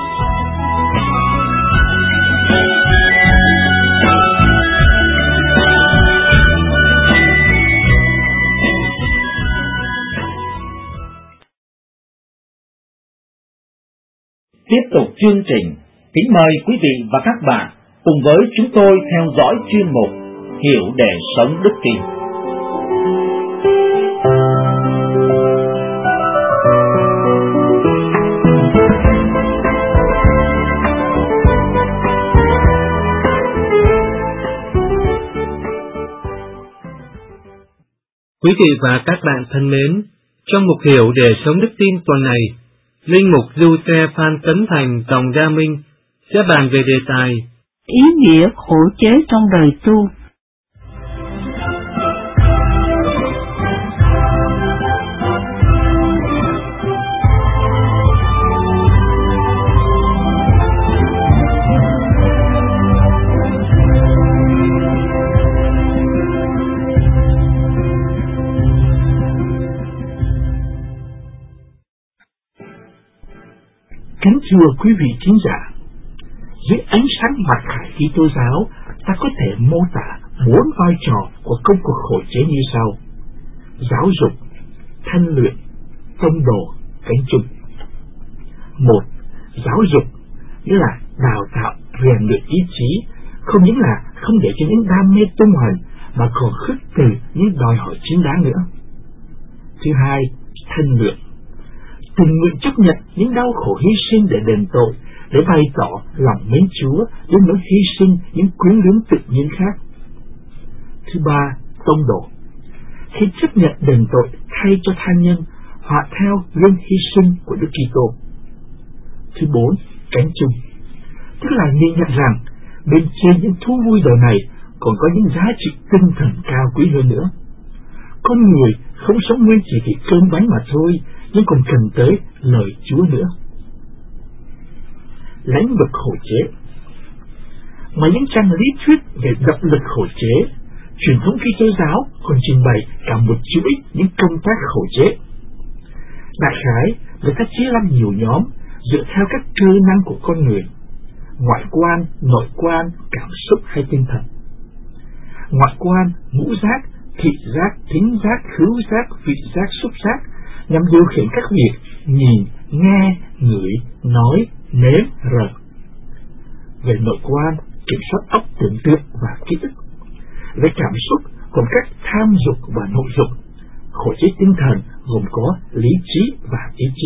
Tiếp tục chương trình, kính mời quý vị và các bạn cùng với chúng tôi theo dõi chuyên mục Hiểu để sống đức tin. Quý vị và các bạn thân mến, trong mục Hiểu để sống đức tin tuần này, Linh mục Du Xe Phan Tấn Thành dòng Đa Minh sẽ bàn về đề tài ý nghĩa khổ chế trong đời tu. Kính thưa quý vị thính giả, dưới ánh sáng mặc khải Kitô giáo, ta có thể mô tả 4 vai trò của công cuộc khổ chế như sau: giáo dục, thanh luyện, tông đồ, cánh chung. 1. Giáo dục nghĩa là đào tạo, rèn luyện ý chí, không những là không để cho những đam mê tung hoành, mà còn khước từ những đòi hỏi chính đáng nữa. Thứ hai, thanh luyện, tình nguyện chấp nhận những đau khổ hy sinh để đền tội, để bày tỏ lòng mến Chúa đến nỗi hy sinh những quyến luyến tự nhiên khác. Thứ ba, tông đồ, khi chấp nhận đền tội thay cho tha nhân, hòa theo gương hy sinh của Đức Kitô. Thứ bốn, cánh chung, tức là nhìn nhận rằng bên trên những thú vui đời này còn có những giá trị tinh thần cao quý hơn nữa. Con người không sống nguyên chỉ vì cơm bánh mà thôi, nhưng còn cần tới lời Chúa nữa. Lãnh vực khổ chế. Ngoài những trang lý thuyết về động lực khổ chế, truyền thống Kitô giáo còn trình bày cả một chuỗi những công tác khổ chế. Đại khái, người ta chia làm nhiều nhóm dựa theo các cơ năng của con người: ngoại quan, nội quan, cảm xúc hay tinh thần. Ngoại quan, ngũ giác, thị giác, thính giác, khứu giác, vị giác, xúc giác, nhằm điều khiển các việc nhìn, nghe, ngửi, nói, nếm, rờ. Về nội quan, kiểm soát óc tưởng tượng và ký ức. Về cảm xúc, gồm các tham dục và nội dục. Khổ chế tinh thần gồm có lý trí và ý chí.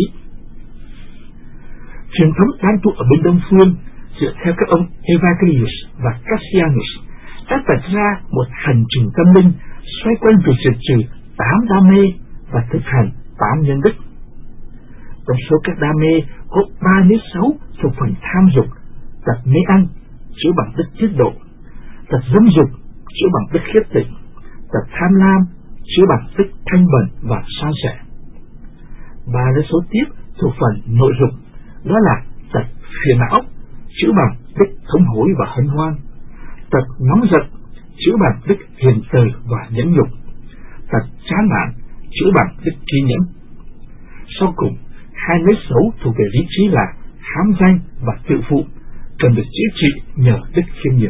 Truyền thống đan tu ở bên Đông phương dựa theo các ông Evagrius và Cassianus đã vạch ra một hành trình tâm linh xoay quanh việc diệt trừ 8 đam mê và thực hành 8 nhân đức. Trong số các đam mê có 3 nếp xấu thuộc phần tham dục: tật mê ăn chữa bằng đức tiết độ, tật dâm dục chữa bằng đức khiết tịnh, tật tham lam chữa bằng tích thanh bần và san sẻ. 3 lấy số tiếp thuộc phần nội dục, đó là tật phiền não, chữa bằng tích thống hối và hân hoan, tật nóng giận, chữa bằng tích hiền từ và nhẫn nhục, tật chán nản, chữa bằng tích kiên nhẫn. Sau cùng, 2 nết xấu thuộc về lý trí là hám danh và tự phụ, cần được chữa trị nhờ đức khiêm nhường.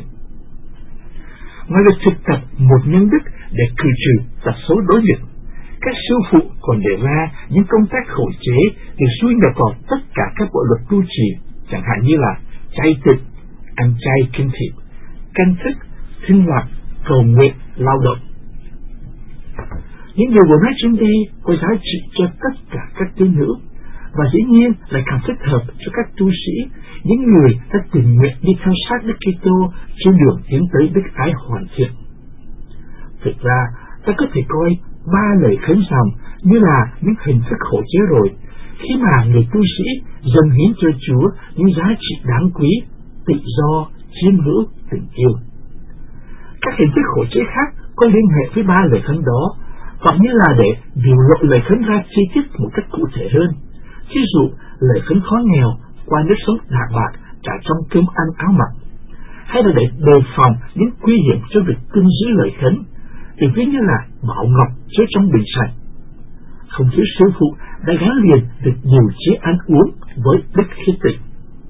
Ngoài việc thực tập một nhân đức để khử trừ tật xấu đối nghịch, các sư phụ còn đề ra những công tác khổ chế để xui nhập vào tất cả các bộ luật tu trì, chẳng hạn như là chay tịnh, ăn chay kiêng thịt, canh thức, sinh hoạt, cầu nguyện, lao động. Những điều vừa nói trên đây có giá trị cho tất cả các tín hữu, và dĩ nhiên lại càng thích hợp cho các tu sĩ, những người đã tình nguyện đi theo sát Đức Kitô trên đường tiến tới đức ái hoàn thiện. Thực ra, ta có thể coi 3 lời khấn dòng như là những hình thức khổ chế rồi, khi mà người tu sĩ dâng hiến cho Chúa những giá trị đáng quý, tự do, chiêm hữu, tình yêu. Các hình thức khổ chế khác có liên hệ với 3 lời khấn đó, hoặc như là để biểu lộ lời khấn ra chi tiết một cách cụ thể hơn. Ví dụ, lời khấn khó nghèo qua nếp sống đạm bạc cả trong cơm ăn áo mặc, hay là để đề phòng những nguy hiểm cho việc tuân giữ lời khấn, thì ví như là bảo ngọc chứa trong bình sạch. Không thiếu sư phụ đã gắn liền việc điều chế ăn uống với đức khiết tịnh.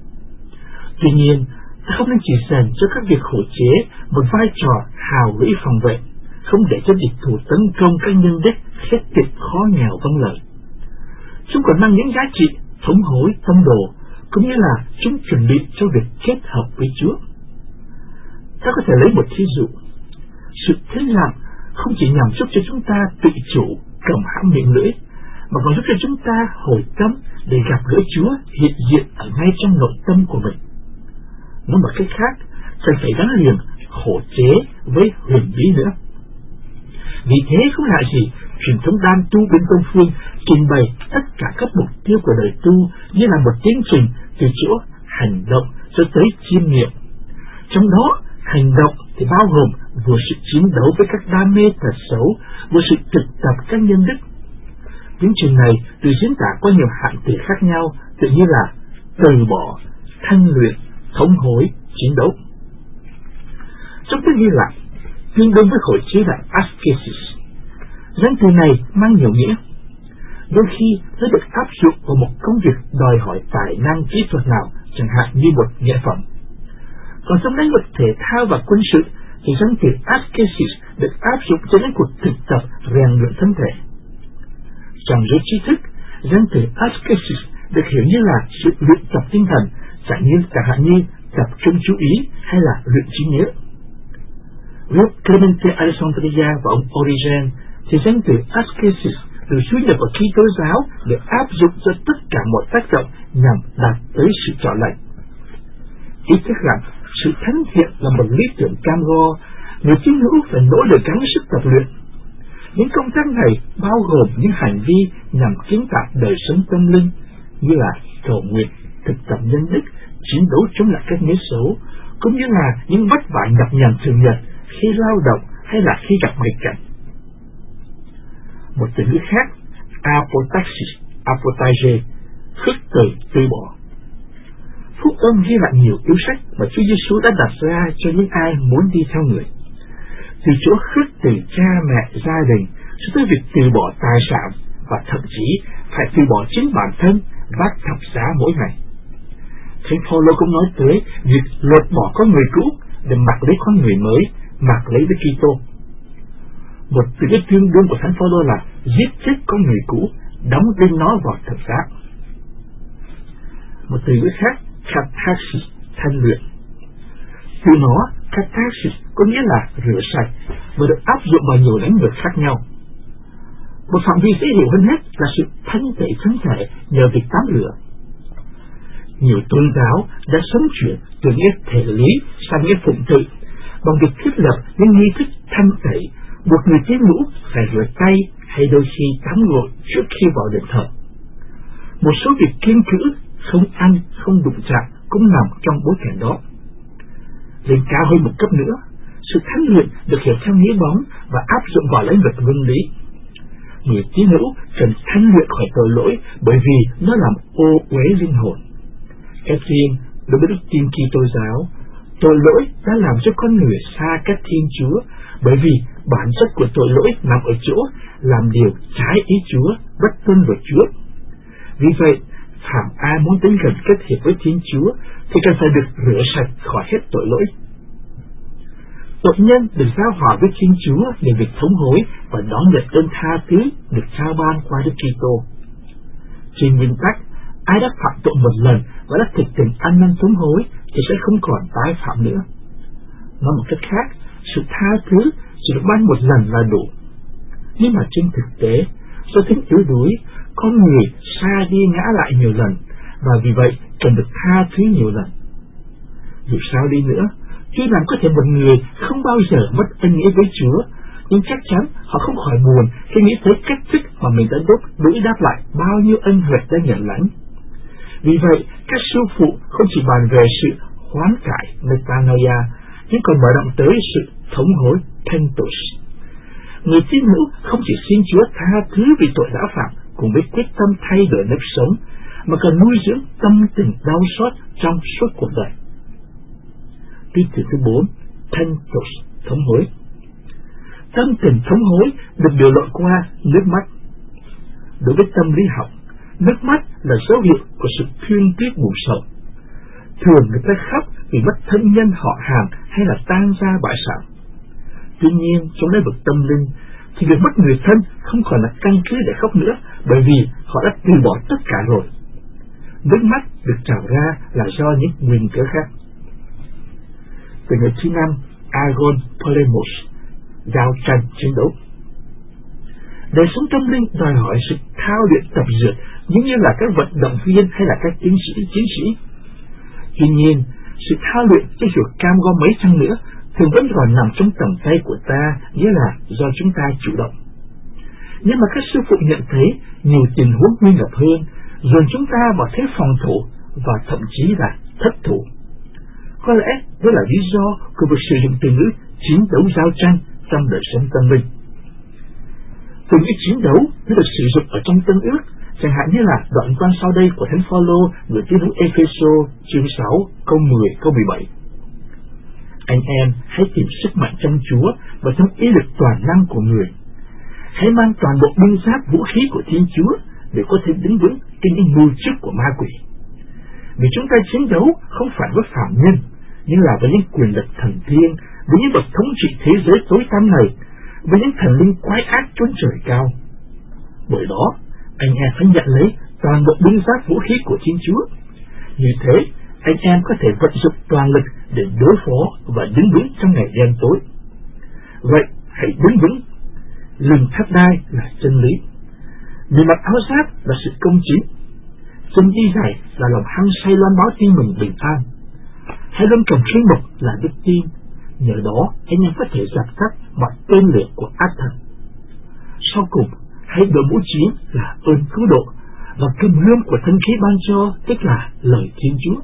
Tuy nhiên, ta không nên chỉ dành cho các việc khổ chế một vai trò hào lũy phòng vệ, không để cho địch thủ tấn công các nhân đức khiết tịnh khó nghèo vâng lời. Chúng còn mang những giá trị thống hối tâm đồ, cũng như là chúng chuẩn bị cho việc kết hợp với Chúa. Ta có thể lấy một thí dụ. Sự thinh lặng không chỉ nhằm giúp cho chúng ta tự chủ cầm hãm miệng lưỡi, mà còn giúp cho chúng ta hồi tâm để gặp gỡ Chúa hiện diện ở ngay trong nội tâm của mình. Nói một cách khác, cần phải gắn liền khổ chế với huyền bí nữa. Vì thế không lạ gì truyền thống đan tu bên Đông phương trình bày tất cả các mục tiêu của đời tu như là một tiến trình từ chỗ hành động cho tới chiêm nghiệm. Trong đó, hành động thì bao gồm vừa sự chiến đấu với các đam mê tật xấu, vừa sự thực tập các nhân đức. Tiến trình này được diễn tả qua nhiều hạng từ khác nhau, tự như là từ bỏ, thanh luyện, thống hối, chiến đấu. Trong tiếng Hy Lạp, tương đương với khổ chế là ascesis. Danh từ này mang nhiều nghĩa. Đôi khi nó được áp dụng vào một công việc đòi hỏi tài năng kỹ thuật nào, chẳng hạn như một nghệ phẩm. Còn trong lĩnh vực thể thao và quân sự thì danh từ ascesis được áp dụng cho những cuộc thực tập rèn luyện thân thể. Trong giới trí thức, danh từ ascesis được hiểu như là sự luyện tập tinh thần, chẳng hạn như tập trung chú ý hay là luyện trí nhớ. Với Clemente Alexandria và ông Origen thì danh từ ascesis được suy nhập vào Kitô giáo để áp dụng cho tất cả mọi tác động nhằm đạt tới sự trọn lành. Ý thức rằng sự thánh thiện là một lý tưởng cam go, người tín hữu phải nỗ lực gắng sức tập luyện. Những công tác này bao gồm những hành vi nhằm kiến tạo đời sống tâm linh như là cầu nguyện, thực tập nhân đức, chiến đấu chống lại các nếp xấu, cũng như là những vất vả nhọc nhằn thường nhật khi lao động hay là khi gặp nghịch cảnh. Một từ ngữ khác, apotaxis, apotage, khước từ, từ bỏ. Phúc âm ghi lại nhiều yêu sách mà Chúa Giêsu đã đặt ra cho những ai muốn đi theo người. Từ chỗ khước từ cha mẹ, gia đình, cho tới việc từ bỏ tài sản và thậm chí phải từ bỏ chính bản thân, vác thập giá mỗi ngày. Thánh Phaolô cũng nói tới việc lột bỏ con người cũ để mặc lấy con người mới, mặc lấy Đức Kitô. Một từ ngữ tương đương của Thánh Phaolô là giết chết con người cũ, đóng đinh nó vào thập giá. Một từ ngữ khác, catharsis, thanh luyện. Từ nó, catharsis có nghĩa là rửa sạch và được áp dụng vào nhiều lĩnh vực khác nhau. Một phạm vi dễ hiểu hơn hết là sự thanh tẩy thân thể nhờ việc tắm rửa. Nhiều tôn giáo đã xoắn chuyển từ nghĩa thể lý sang nghĩa phụng tự bằng việc thiết lập những nghi thức thanh tẩy, buộc người tín hữu phải rửa tay hay đôi khi tắm gội trước khi vào đền thờ. Một số việc kiêng cữ, không ăn, không đụng chạm cũng nằm trong bối cảnh đó. Lên cao hơn một cấp nữa, sự thanh luyện được hiểu theo nghĩa bóng và áp dụng vào lĩnh vực luân lý. người tín hữu cần thanh luyện khỏi tội lỗi bởi vì nó làm ô uế linh hồn. Riêng đối với đức tin Kitô giáo, tội lỗi đã làm cho con người xa cách Thiên Chúa, bởi vì bản chất của tội lỗi nằm ở chỗ làm điều trái ý Chúa, bất tuân vào Chúa. Vì vậy, phạm ai muốn đến gần kết hiệp với Thiên Chúa thì cần phải được rửa sạch khỏi hết tội lỗi. Tội nhân được giao hòa với Thiên Chúa nhờ việc thống hối và đón nhận ơn tha thứ được trao ban qua Đức Kitô. Trên nguyên tắc, ai đã phạm tội một lần và đã thực tình ăn năn thống hối thì sẽ không còn tái phạm nữa. Nói một cách khác, sự tha thứ chỉ được ban một lần là đủ. Nhưng mà trên thực tế, do tính yếu đuối, con người sa đi ngã lại nhiều lần, và vì vậy cần được tha thứ nhiều lần. Dù sao đi nữa, tuy rằng có thể một người không bao giờ mất ân nghĩa với Chúa, nhưng chắc chắn họ không khỏi buồn khi nghĩ tới cách thức mà mình đã đối đáp lại bao nhiêu ân huệ đã nhận lãnh. Vì vậy, các sư phụ không chỉ bàn về sự hoán cải metanoia, nhưng còn mở rộng tới sự thống hối pentos. Người tín hữu không chỉ xin Chúa tha thứ vì tội đã phạm cùng với quyết tâm thay đổi nếp sống, mà còn nuôi dưỡng tâm tình đau xót trong suốt cuộc đời. Tín từ thứ 4, pentos, thống hối. Tâm tình thống hối được biểu lộ qua nước mắt. Đối với tâm lý học, nước mắt là dấu hiệu của sự thương tiếc buồn sầu. Thường người ta khóc vì mất thân nhân họ hàng hay là tan ra bại sản. Tuy nhiên, trong lĩnh vực tâm linh, thì việc mất người thân không còn là căn cứ để khóc nữa, bởi vì họ đã từ bỏ tất cả rồi. Nước mắt được trào ra là do những nguyên cớ khác. Từ ngày thứ 5, Agon Polemos, giao tranh chiến đấu. Đời sống tâm linh đòi hỏi sự thao luyện tập dượt, giống như là các vận động viên hay là các chiến sĩ. Tuy nhiên, sự thao luyện cho dù cam go mấy chăng nữa thường vẫn còn nằm trong tầm tay của ta, nghĩa là do chúng ta chủ động. Nhưng mà các sư phụ nhận thấy nhiều tình huống nguy ngập hơn, dồn chúng ta vào thế phòng thủ và thậm chí là thất thủ. Có lẽ đó là lý do của việc sử dụng từ ngữ chiến đấu giao tranh trong đời sống tâm linh. Từ ngữ chiến đấu đã được sử dụng ở trong Tân Ước, chẳng hạn như là đoạn văn sau đây của Thánh Phaolô gửi tín hữu Ê-phê-sô chương 6 câu 10 câu 17. Anh em hãy tìm sức mạnh trong Chúa và trong ý lực toàn năng của người. Hãy mang toàn bộ binh giáp vũ khí của Thiên Chúa để có thể đứng vững trên những mưu trước của ma quỷ. Vì chúng ta chiến đấu không phải với phàm nhân, nhưng là với những quyền lực thần thiên, với những bậc thống trị thế giới tối tăm này, với những thần linh quái ác chốn trời cao. Bởi đó, anh em phải nhận lấy toàn bộ binh giáp vũ khí của Thiên Chúa. Như thế, anh em có thể vận dụng toàn lực để đối phó và đứng vững trong ngày đen tối. Vậy, hãy đứng vững. Lưng thắt đai là chân lý. Vì mặc áo giáp là sự công chính. Chân đi giày là lòng hăng say loan báo tin mừng bình an. Hãy luôn cầm khiên mộc là đức tin. Nhờ đó, anh em có thể dập tắt mọi tên lửa của ác thần. Sau cùng, hãy đội mũ chiến là ơn cứu độ và cầm gươm của thân khí ban cho, tức là lời Thiên Chúa.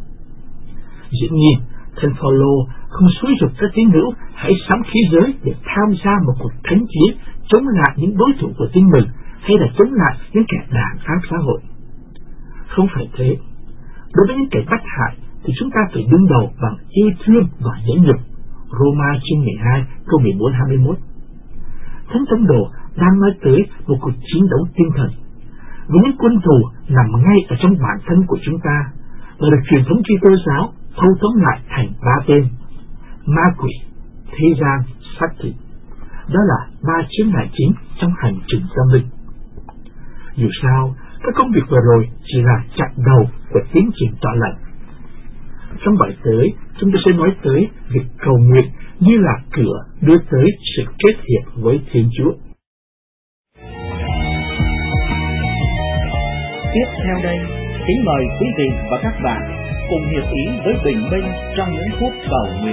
Dĩ nhiên, Thánh Phaolô không xúi giục các tín hữu hãy sắm khí giới để tham gia một cuộc thánh chiến chống lại những đối thủ của tin mình hay là chống lại những kẻ đàn áp xã hội. Không phải thế. Đối với những kẻ bắt hại thì chúng ta phải đứng đầu bằng yêu thương và nhẫn nhục. Roma chương 12 câu 14-21. Thánh Tông Đồ đang nói tới một cuộc chiến đấu tinh thần với những quân thù nằm ngay ở trong bản thân của chúng ta và được truyền thống Kitô giáo thâu tóm lại thành 3 tên: ma quỷ, thế gian, xác thịt. Đó là 3 chướng ngại chính trong hành trình tâm linh. Dù sao, các công việc vừa rồi chỉ là chặng đầu của tiến trình tọa lạnh. Trong bài tới, chúng tôi sẽ nói tới việc cầu nguyện như là cửa đưa tới sự kết hiệp với Thiên Chúa. Tiếp theo đây, kính mời quý vị và các bạn cùng hiệp ý với Bình Minh trong những phút cầu nguyện.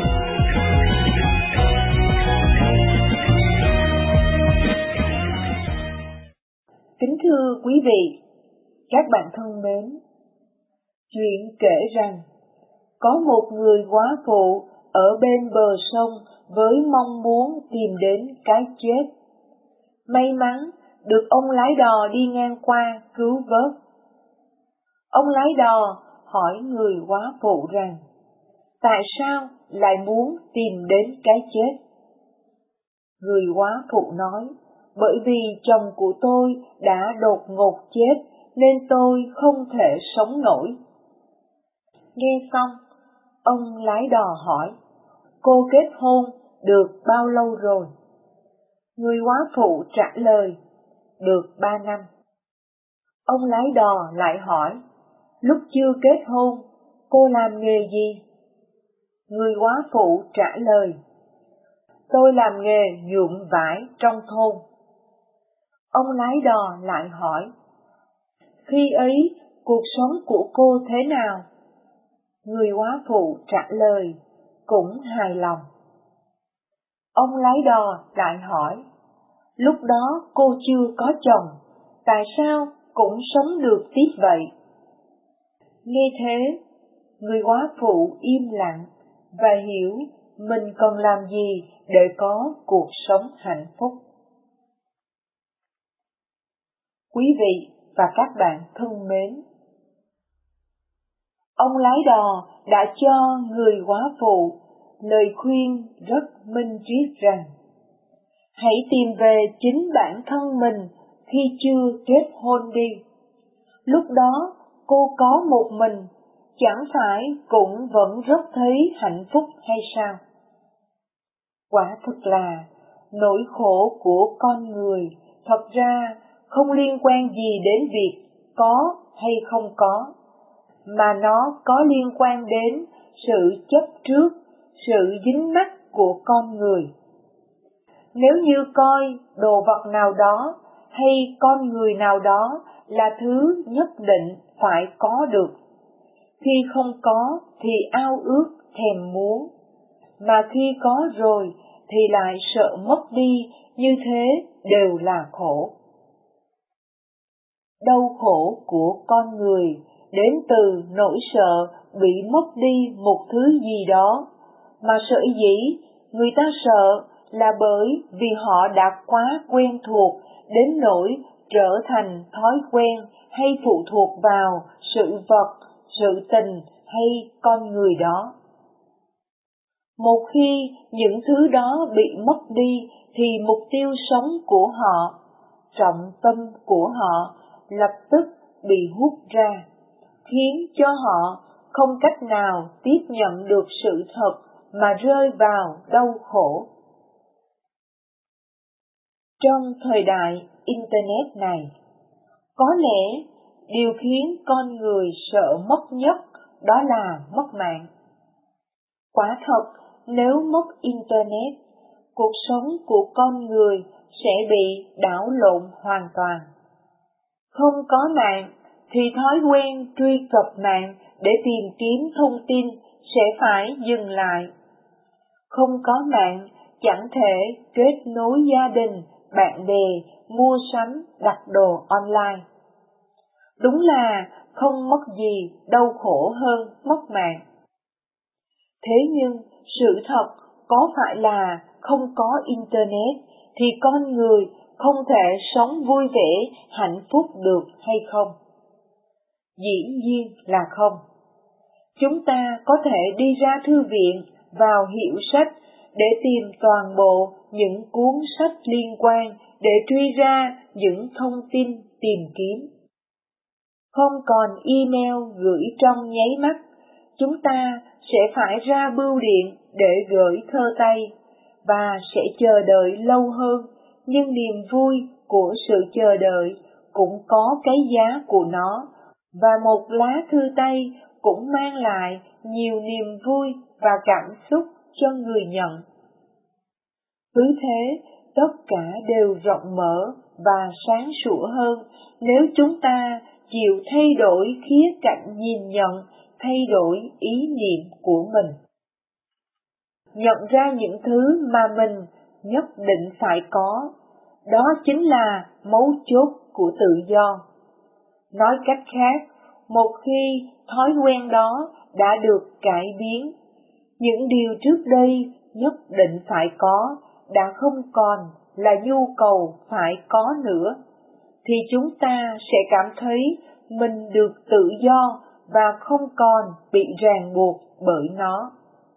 Kính thưa quý vị, các bạn thân mến, chuyện kể rằng có một người góa phụ ở bên bờ sông với mong muốn tìm đến cái chết. May mắn được ông lái đò đi ngang qua cứu vớt. Ông lái đò hỏi người góa phụ rằng, tại sao lại muốn tìm đến cái chết? Người góa phụ nói, bởi vì chồng của tôi đã đột ngột chết nên tôi không thể sống nổi. Nghe xong, ông lái đò hỏi, cô kết hôn được bao lâu rồi? Người góa phụ trả lời, được 3 năm. Ông lái đò lại hỏi, lúc chưa kết hôn, cô làm nghề gì? Người góa phụ trả lời, tôi làm nghề nhuộm vải trong thôn. Ông lái đò lại hỏi, khi ấy cuộc sống của cô thế nào? Người góa phụ trả lời, cũng hài lòng. Ông lái đò lại hỏi, lúc đó cô chưa có chồng, tại sao cũng sống được tiếp vậy? Nghe thế, người góa phụ im lặng và hiểu mình cần làm gì để có cuộc sống hạnh phúc. Quý vị và các bạn thân mến, ông lái đò đã cho người góa phụ lời khuyên rất minh triết rằng, hãy tìm về chính bản thân mình khi chưa kết hôn đi. Lúc đó cô có một mình, chẳng phải cũng vẫn rất thấy hạnh phúc hay sao? Quả thực là nỗi khổ của con người thật ra không liên quan gì đến việc có hay không có, mà nó có liên quan đến sự chấp trước, sự dính mắc của con người. Nếu như coi đồ vật nào đó hay con người nào đó là thứ nhất định phải có được, khi không có thì ao ước thèm muốn, mà khi có rồi thì lại sợ mất đi, như thế đều là khổ. Đau khổ của con người đến từ nỗi sợ bị mất đi một thứ gì đó, mà sở dĩ người ta sợ là bởi vì họ đã quá quen thuộc đến nỗi trở thành thói quen hay phụ thuộc vào sự vật, sự tình hay con người đó. Một khi những thứ đó bị mất đi thì mục tiêu sống của họ, trọng tâm của họ lập tức bị hút ra, khiến cho họ không cách nào tiếp nhận được sự thật mà rơi vào đau khổ. Trong thời đại Internet này, có lẽ điều khiến con người sợ mất nhất đó là mất mạng. Quả thật, nếu mất Internet, cuộc sống của con người sẽ bị đảo lộn hoàn toàn. Không có mạng thì thói quen truy cập mạng để tìm kiếm thông tin sẽ phải dừng lại. Không có mạng chẳng thể kết nối gia đình, bạn bè, mua sắm, đặt đồ online. Đúng là không mất gì đau khổ hơn mất mạng. Thế nhưng sự thật có phải là không có Internet thì con người không thể sống vui vẻ, hạnh phúc được hay không? Dĩ nhiên là không. Chúng ta có thể đi ra thư viện, vào hiệu sách để tìm toàn bộ những cuốn sách liên quan để truy ra những thông tin tìm kiếm. Không còn email gửi trong nháy mắt, chúng ta sẽ phải ra bưu điện để gửi thơ tay, và sẽ chờ đợi lâu hơn, nhưng niềm vui của sự chờ đợi cũng có cái giá của nó, và một lá thư tay cũng mang lại nhiều niềm vui và cảm xúc cho người nhận. Cứ thế, tất cả đều rộng mở và sáng sủa hơn nếu chúng ta chịu thay đổi khía cạnh nhìn nhận, thay đổi ý niệm của mình. Nhận ra những thứ mà mình nhất định phải có, đó chính là mấu chốt của tự do. Nói cách khác, một khi thói quen đó đã được cải biến, những điều trước đây nhất định phải có đã không còn là nhu cầu phải có nữa, thì chúng ta sẽ cảm thấy mình được tự do và không còn bị ràng buộc bởi nó.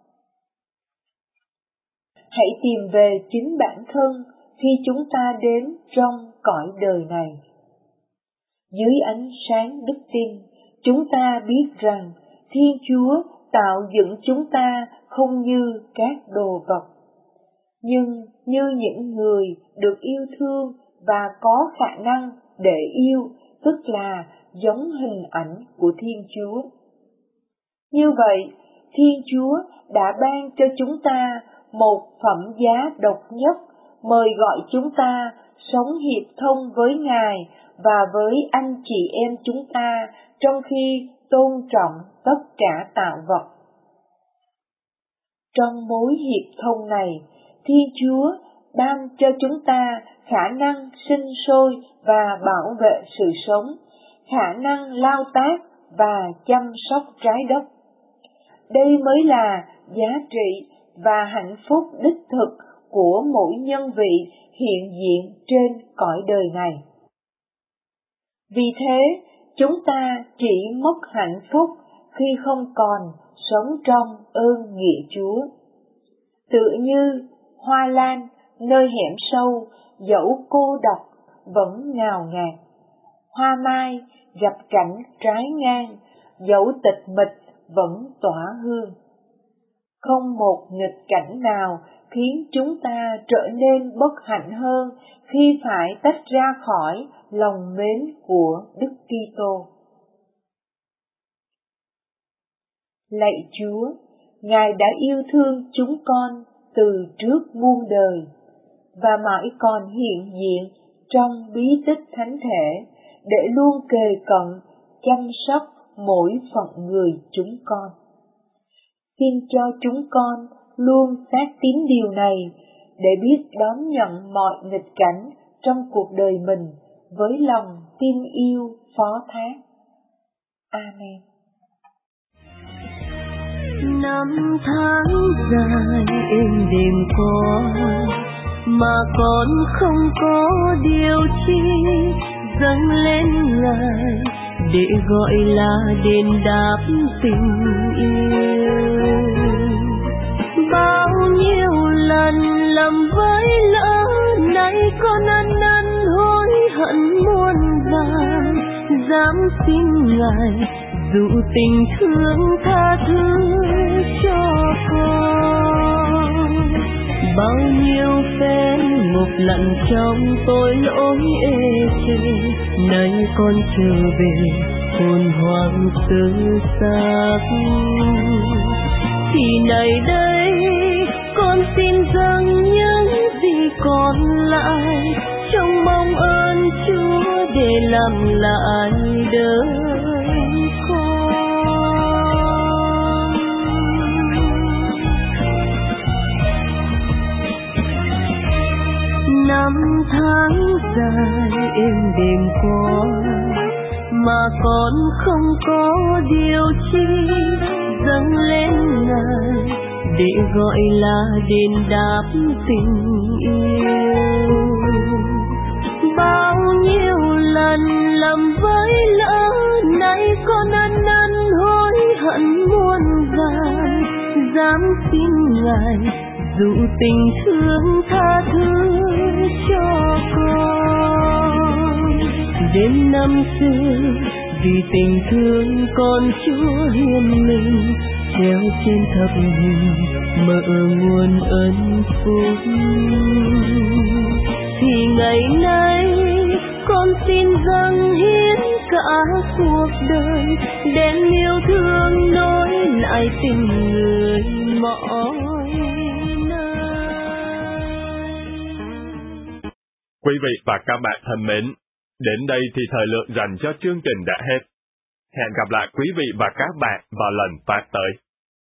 Hãy tìm về chính bản thân khi chúng ta đến trong cõi đời này. Dưới ánh sáng đức tin, chúng ta biết rằng Thiên Chúa tạo dựng chúng ta không như các đồ vật, nhưng như những người được yêu thương và có khả năng để yêu, tức là giống hình ảnh của Thiên Chúa. Như vậy, Thiên Chúa đã ban cho chúng ta một phẩm giá độc nhất, mời gọi chúng ta sống hiệp thông với Ngài và với anh chị em chúng ta trong khi tôn trọng tất cả tạo vật. Trong mối hiệp thông này, Thiên Chúa ban cho chúng ta khả năng sinh sôi và bảo vệ sự sống, khả năng lao tác và chăm sóc trái đất. Đây mới là giá trị và hạnh phúc đích thực của mỗi nhân vị hiện diện trên cõi đời này. Vì thế, chúng ta chỉ mất hạnh phúc khi không còn sống trong ơn nghĩa Chúa. Tựa như hoa lan nơi hẻm sâu, dẫu cô độc vẫn ngào ngạt. Hoa mai gặp cảnh trái ngang, dẫu tịch mịch vẫn tỏa hương. Không một nghịch cảnh nào khiến chúng ta trở nên bất hạnh hơn khi phải tách ra khỏi lòng mến của Đức Kitô. Lạy Chúa, Ngài đã yêu thương chúng con từ trước muôn đời và mãi còn hiện diện trong bí tích thánh thể để luôn kề cận chăm sóc mỗi phận người chúng con. Xin cho chúng con luôn xác tín điều này để biết đón nhận mọi nghịch cảnh trong cuộc đời mình với lòng tin yêu phó thác. Amen. Năm tháng dài êm đềm qua mà con không có điều chi dâng lên Ngài để gọi là đền đáp tình yêu. Bao nhiêu lần lầm với lỡ, nay con ăn năn hối hận muôn vàn, dám xin Ngài dụ tình thương tha thứ cho con. Bao nhiêu phen ngục lặng trong tôi lỗi ê chề, nay con trở về hồn hoàng xứ xác. Thì này đây con xin dâng những gì còn lại, trong mong ơn Chúa để làm lại đời con. Năm tháng dài êm đềm qua mà con không có điều chi dâng lên Ngài để gọi là đền đáp tình yêu. Bao nhiêu lần lầm với lỡ, nay con ăn năn hối hận muôn vàn, dám xin Ngài dụ tình thương tha thứ cho con. Đến năm xưa vì tình thương con Chúa hiền mình, treo trên thập hình mở nguồn ân phúc. Thì ngày nay con xin dâng hiến cả cuộc đời, để yêu thương nối lại tình người mọi nơi. Quý vị và các bạn thân mến, đến đây thì thời lượng dành cho chương trình đã hết. Hẹn gặp lại quý vị và các bạn vào lần phát tới.